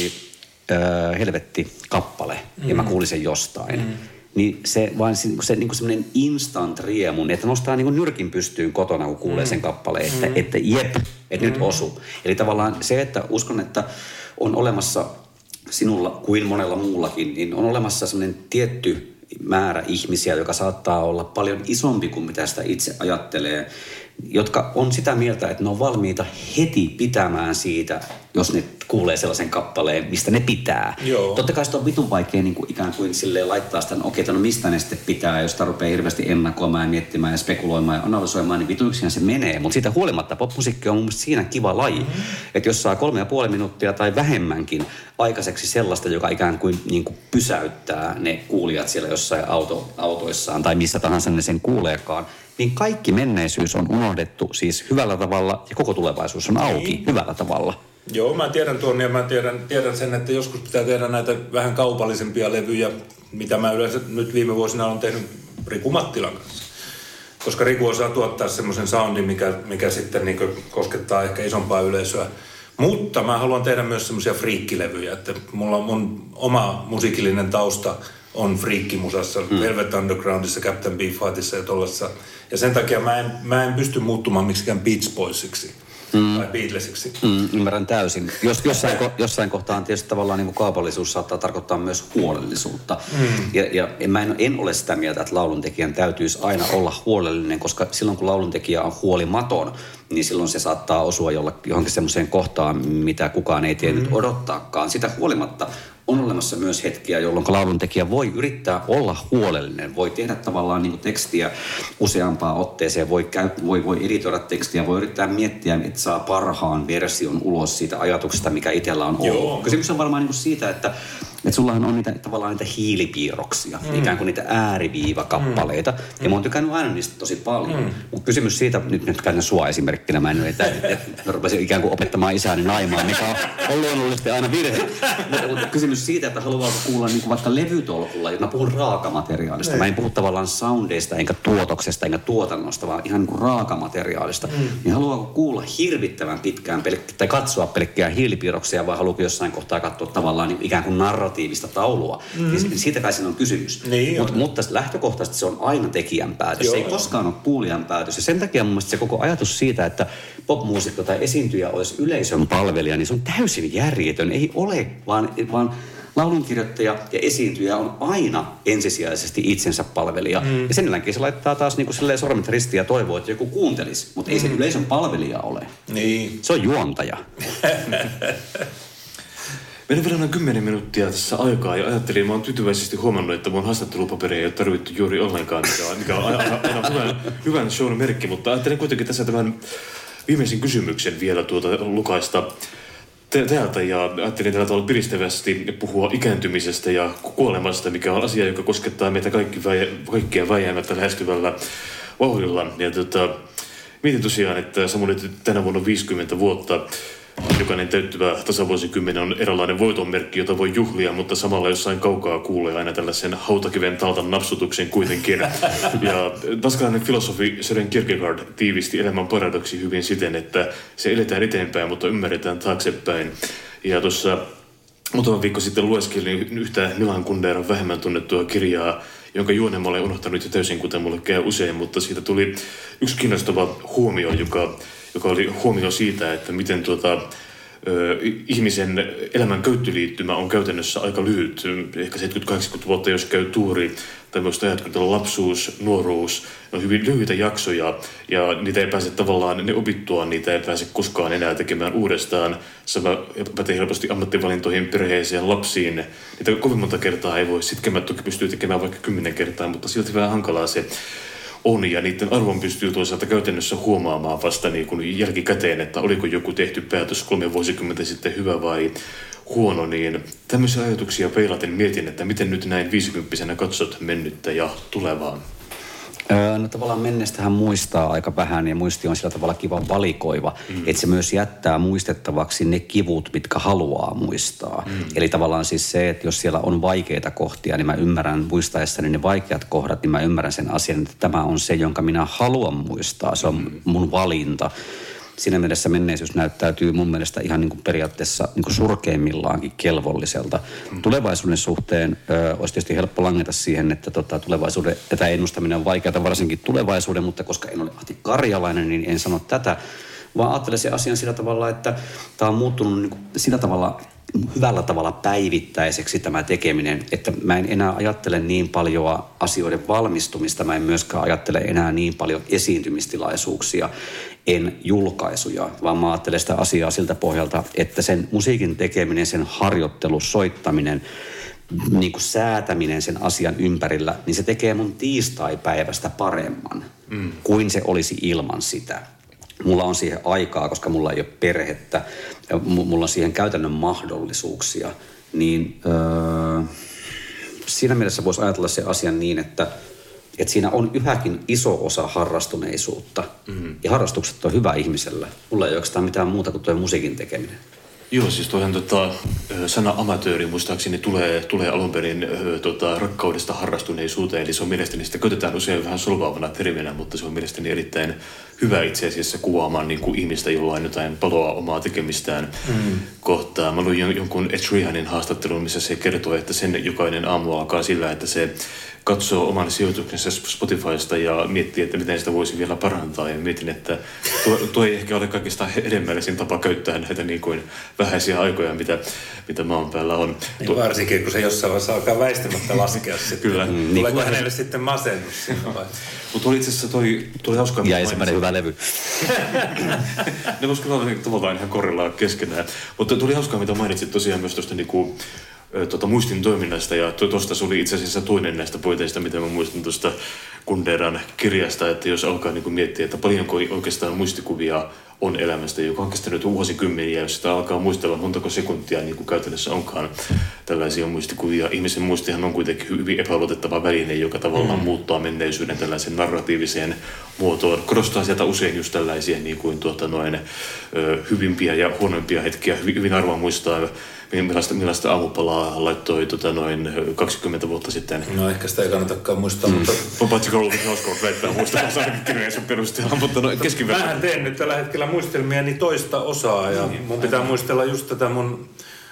uh, Helvetti-kappale, mm. ja mä kuulin sen jostain, mm. niin se vain se, se niin kuin semmoinen instant riemun, että nostaa niin kuin nyrkin pystyyn kotona, kun kuulee mm. sen kappaleen, että, mm. että jep, että mm. nyt osu. Eli tavallaan se, että uskon, että on olemassa sinulla kuin monella muullakin, niin on olemassa semmoinen tietty määrä ihmisiä, joka saattaa olla paljon isompi kuin mitä sitä itse ajattelee, jotka on sitä mieltä, että ne on valmiita heti pitämään siitä, jos ne kuulee sellaisen kappaleen, mistä ne pitää. Joo. Totta kai sitä on vitun vaikea niin kuin ikään kuin silleen laittaa sitä, okei, okay, no mistä ne sitten pitää, jos sitä rupeaa hirveästi ennakoimaan ja miettimään ja spekuloimaan ja analysoimaan, niin vituiksihan se menee. Mutta siitä huolimatta popmusiikki on mun mielestä siinä kiva laji, mm-hmm. että jos saa kolme ja puoli minuuttia tai vähemmänkin aikaiseksi sellaista, joka ikään kuin, niin kuin pysäyttää ne kuulijat siellä jossain auto, autoissaan tai missä tahansa ne sen kuuleekaan, niin kaikki menneisyys on unohdettu siis hyvällä tavalla ja koko tulevaisuus on auki niin. hyvällä tavalla. Joo, mä tiedän tuon ja mä tiedän, tiedän sen, että joskus pitää tehdä näitä vähän kaupallisempia levyjä, mitä mä yleensä nyt viime vuosina olen tehnyt Riku Mattilan kanssa. Koska Riku osaa tuottaa semmoisen soundin, mikä, mikä sitten niin koskettaa ehkä isompaa yleisöä. Mutta mä haluan tehdä myös semmoisia friikkilevyjä, että mulla on mun oma musiikillinen tausta on friikkimusassa, mm. Velvet Undergroundissa, Captain Beefheartissa ja tollassa. Ja sen takia mä en, mä en pysty muuttumaan miksikään Beach Boysiksi. Mm. Tai Beatlesiksi. Mm, ymmärrän täysin. Jos, jossain, jossain kohtaan tietysti tavallaan niin kuin kaupallisuus saattaa tarkoittaa myös huolellisuutta. Mm. Ja, ja mä en, en ole sitä mieltä, että lauluntekijän täytyisi aina olla huolellinen, koska silloin kun lauluntekijä on huolimaton, niin silloin se saattaa osua johonkin semmoiseen kohtaan, mitä kukaan ei tiennyt mm. odottaakaan. Sitä huolimatta on olemassa myös hetkiä, jolloin lauluntekijä voi yrittää olla huolellinen, voi tehdä tavallaan niin kuin tekstiä useampaan otteeseen, voi, käy, voi, voi editoida tekstiä, voi yrittää miettiä, että saa parhaan version ulos siitä ajatuksesta, mikä itsellä on ollut. Joo. Kysymys on varmaan niin kuin siitä, että että sullahan on niitä, tavallaan niitä hiilipiirroksia, mm. ikään kuin niitä ääriviivakappaleita. Mm. Ja mä oon tykännyt aina niistä tosi paljon. Mm. Mutta kysymys siitä, nyt, nyt käytän sua esimerkkinä, mä en ole, että, että mä rupesin ikään kuin opettamaan isääni naimaan, mikä on, on luonnollisesti aina virhe. Mutta, mutta kysymys siitä, että haluaako kuulla niin kuin vaikka levytolkulla, ja mä puhun raakamateriaalista. Ne. Mä en puhu tavallaan soundeista, enkä tuotoksesta, enkä tuotannosta, vaan ihan niin kuin raakamateriaalista. Mm. Niin haluaako kuulla hirvittävän pitkään pelkkä, tai katsoa pelkkää hiilipiirroksia, vai haluaako jossain kohtaa katsoa tavallaan niin ikään kuin narratiivista taulua. Mm. Niin siitä kai siinä on kysymys. Niin Mut, mutta lähtökohtaisesti se on aina tekijän päätös. Joo, se ei joo. koskaan ole kuulijan päätös. Ja sen takia mun mielestä se koko ajatus siitä, että popmuusikko tai esiintyjä olisi yleisön palvelija, niin se on täysin järjetön. Ei ole, vaan, vaan laulunkirjoittaja ja esiintyjä on aina ensisijaisesti itsensä palvelija. Mm. Ja sen jälkeen se laittaa taas niin kuin sormet ristiin ja toivoo, että joku kuuntelisi. Mutta ei se mm. yleisön palvelija ole. Niin. Se on juontaja. Meillä on vielä noin kymmenen minuuttia tässä aikaa ja ajattelin, mä oon tyytyväisesti huomannut, että mun haastattelupaperia ei ole tarvittu juuri ollenkaan, mikä on, mikä on aina, aina hyvän, hyvän shown merkki, mutta ajattelin kuitenkin tässä tämän viimeisen kysymyksen vielä tuota lukaista te- täältä ja ajattelin tällä tavalla piristävästi puhua ikääntymisestä ja kuolemasta, mikä on asia, joka koskettaa meitä kaikki väi- kaikkia väijäämättä lähestyvällä vauhdilla. Ja tota, mietin tosiaan, että Samuli tänä vuonna viisikymmentä vuotta. jokainen täyttyvä tasavuosikymmen on eräänlainen voitonmerkki, jota voi juhlia, mutta samalla jossain kaukaa kuulee aina tällaisen hautakiven taltan napsutuksen kuitenkin. Ja tanskalainen filosofi Søren Kierkegaard tiivisti elämän paradoksi hyvin siten, että se eletään eteenpäin, mutta ymmärretään taaksepäin. Ja tuossa muutama viikko sitten lueskelin yhtä Milan Kunderan vähemmän tunnettua kirjaa, jonka juonen mä olen unohtanut jo täysin, kuten mulle käy usein, mutta siitä tuli yksi kiinnostava huomio, joka, joka oli huomio siitä, että miten tuota, ö, ihmisen elämän köyttöliittymä on käytännössä aika lyhyt. Ehkä seitsemänkymmentä kahdeksankymmentä vuotta, jos käy tuuri, tai myös ajat, kun lapsuus, nuoruus, ne on hyvin lyhyitä jaksoja, ja niitä ei pääse tavallaan, ne opittua, niitä ei pääse koskaan enää tekemään uudestaan. Sama pätee helposti ammattivalintoihin, perheeseen, lapsiin. Niitä kovin monta kertaa ei voi, sitkemät toki pystyy tekemään vaikka kymmenen kertaa, mutta silti vähän hankalaa se on, ja niiden arvon pystyy toisaalta käytännössä huomaamaan vasta niin kuin jälkikäteen, että oliko joku tehty päätös kolme vuosikymmentä sitten hyvä vai huono, niin tämmöisiä ajatuksia peilaten mietin, että miten nyt näin viisikymppisenä katsot mennyttä ja tulevaan. Öö, no tavallaan mennestähän muistaa aika vähän ja muisti on sillä tavalla kiva valikoiva, mm. että se myös jättää muistettavaksi ne kivut, mitkä haluaa muistaa. Mm. Eli tavallaan siis se, että jos siellä on vaikeita kohtia, niin mä ymmärrän muistaessani ne vaikeat kohdat, niin mä ymmärrän sen asian, että tämä on se, jonka minä haluan muistaa. Se on mm. mun valinta. Siinä mielessä menneisyys näyttäytyy mun mielestä ihan niin kuin periaatteessa niin kuin surkeimmillaankin kelvolliselta. Mm. Tulevaisuuden suhteen ö, olisi tietysti helppo langeta siihen, että tota, tulevaisuuden, tätä ennustaminen on vaikeaa, varsinkin tulevaisuuden, mutta koska en ole Ahti Karjalainen, niin en sano tätä, vaan ajattelen sen asian sillä tavalla, että tämä on muuttunut niin kuin sillä tavalla hyvällä tavalla päivittäiseksi tämä tekeminen, että mä en enää ajattele niin paljon asioiden valmistumista, mä en myöskään ajattele enää niin paljon esiintymistilaisuuksia, en julkaisuja, vaan mä ajattelen sitä asiaa siltä pohjalta, että sen musiikin tekeminen, sen harjoittelu, soittaminen, niin kuin säätäminen sen asian ympärillä, niin se tekee mun tiistai-päivästä paremman mm. kuin se olisi ilman sitä. Mulla on siihen aikaa, koska mulla ei ole perhettä, ja mulla on siihen käytännön mahdollisuuksia, niin öö, siinä mielessä voisi ajatella se asian niin, että, että siinä on yhäkin iso osa harrastuneisuutta. Mm. Ja harrastukset on hyvä ihmisellä. Mulla ei ole oikeastaan mitään muuta kuin tuo musiikin tekeminen. Joo, siis toihan tota, sana amatööri muistaakseni tulee, tulee alun perin tota, rakkaudesta harrastuneisuuteen, eli se on mielestäni, sitä käytetään usein vähän solvaavana terminä, mutta se on mielestäni erittäin hyvä itse asiassa kuvaamaan niin kuin ihmistä, jolla on jotain paloa omaa tekemistään mm. kohtaan. Mä luin jonkun Ed Sheeranin haastattelun, missä se kertoo, että sen jokainen aamu alkaa sillä, että se katsoo oman sijoituksensa Spotifysta ja miettii, että miten sitä voisi vielä parantaa. Ja mietin, että tuo, tuo ei ehkä ole kaikista hedelmällisin tapa käyttää näitä niin kuin vähäisiä aikoja, mitä, mitä maan päällä on. Niin tuo, varsinkin, kun se jossain vaiheessa alkaa väistämättä laskea sitten. Kyllä. Mm, Tuleeko niin, hänelle sitten masennus siinä vaiheessa? Mutta oli itse asiassa toi, toi hauskaa. Ja ensimmäinen hyvä levy. Ne voisi kyllä olla tavallaan ihan korrellaan keskenään. Mutta tuli hauskaa, mitä mainitsit tosiaan myös tuosta niinku Tuota, muistin toiminnasta, ja tuosta se oli itse asiassa toinen näistä pointeista, mitä mä muistin tuosta Kunderan kirjasta, että jos alkaa niin kuin miettiä, että paljonko oikeastaan muistikuvia on elämästä, joka on kestänyt vuosikymmeniä, jos sitä alkaa muistella montako sekuntia, niin kuin käytännössä onkaan tällaisia muistikuvia. Ihmisen muistihan on kuitenkin hyvin epäluotettava väline, joka tavallaan mm. muuttaa menneisyyden tällaisen narratiiviseen muotoon. Korostaa sieltä usein just tällaisia niin kuin tuota, noin, ö, hyvimpiä ja huonoimpia hetkiä. Hyvin, hyvin harvoin muistaa, millaista, millaista aamupalaa laittoi tota, noin kaksikymmentä vuotta sitten. No ehkä sitä ei kannatakaan muistaa, mm. mutta... Paitsi Karl Knausgård väittää muistavansa ainakin kirjeensa perusteella, mutta no keskiverran. Mähän teen nyt tällä hetkellä muistelmiani toista osaa, ja niin, mun pitää muistella just tätä mun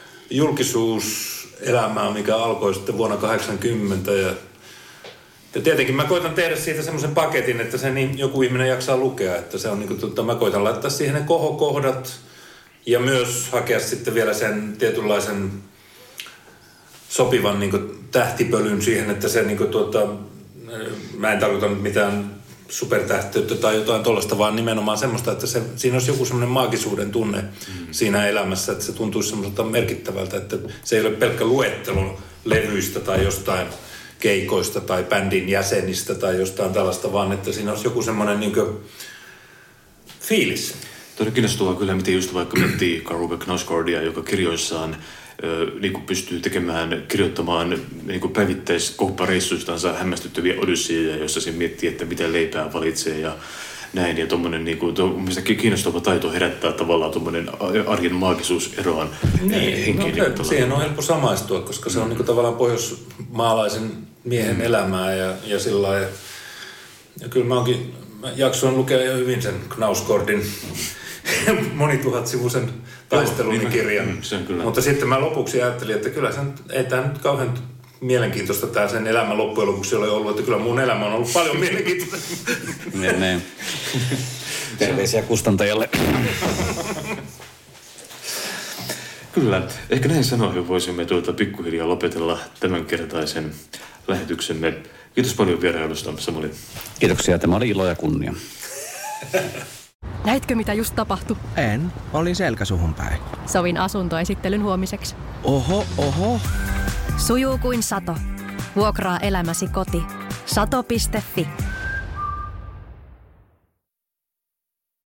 julkisuuselämää, mikä alkoi sitten vuonna kahdeksankymmentä. Ja, ja tietenkin mä koitan tehdä siitä semmoisen paketin, että se niin joku ihminen jaksaa lukea, että se on niin kuin, että mä koitan laittaa siihen ne kohokohdat, ja myös hakea sitten vielä sen tietynlaisen sopivan niin kuin tähtipölyn siihen, että se niin kuin, tuota, mä en tarkoita mitään supertähteyttä tai jotain tollaista, vaan nimenomaan semmoista, että se, siinä olisi joku semmoinen maagisuuden tunne mm. siinä elämässä, että se tuntuisi semmoiselta merkittävältä, että se ei ole pelkkä luettelo levyistä tai jostain keikoista tai bändin jäsenistä tai jostain tällaista, vaan että siinä olisi joku semmoinen niin kuin fiilis. Tuo on kiinnostavaa kyllä, miten just vaikka miettii Karl Knausgårdia, joka kirjoissaan ö, niin kuin pystyy tekemään, kirjoittamaan niin päivittäiskohpareissuistansa hämmästyttäviä odysseja, joissa se miettii, että mitä leipää valitsee ja näin. Ja tuommoinen niin kuin, kiinnostava taito herättää tavallaan tuommoinen arjen maagisuus eroan niin, henkiin. No, niin siihen on helppo samaistua, koska se on niin kuin tavallaan pohjoismaalaisen miehen mm. elämää ja, ja sillä lailla. Ja kyllä mä onkin, mä jaksoin lukea jo hyvin sen Knausgårdin monituhatsivuisen taistelunikirjan. Mm, Mutta sitten mä lopuksi ajattelin, että kyllä sen, ei tämä nyt kauhean mielenkiintoista tämä sen elämä loppujen lopuksi ole ollut, että kyllä mun elämä on ollut paljon mielenkiintoista. Ne, terveisiä kustantajalle. Kyllä, ehkä näin sanoen voisimme tuota pikkuhiljaa lopetella tämänkertaisen lähetyksemme. Kiitos paljon vierailusta, Samuli. Kiitoksia, tämä oli ilo ja kunnia. Näitkö mitä just tapahtui? En, olin selkäsuhun päin. Sovin asuntoesittelyn huomiseksi. Oho, oho. Sujuu kuin sato. Vuokraa elämäsi koti. sato piste fi.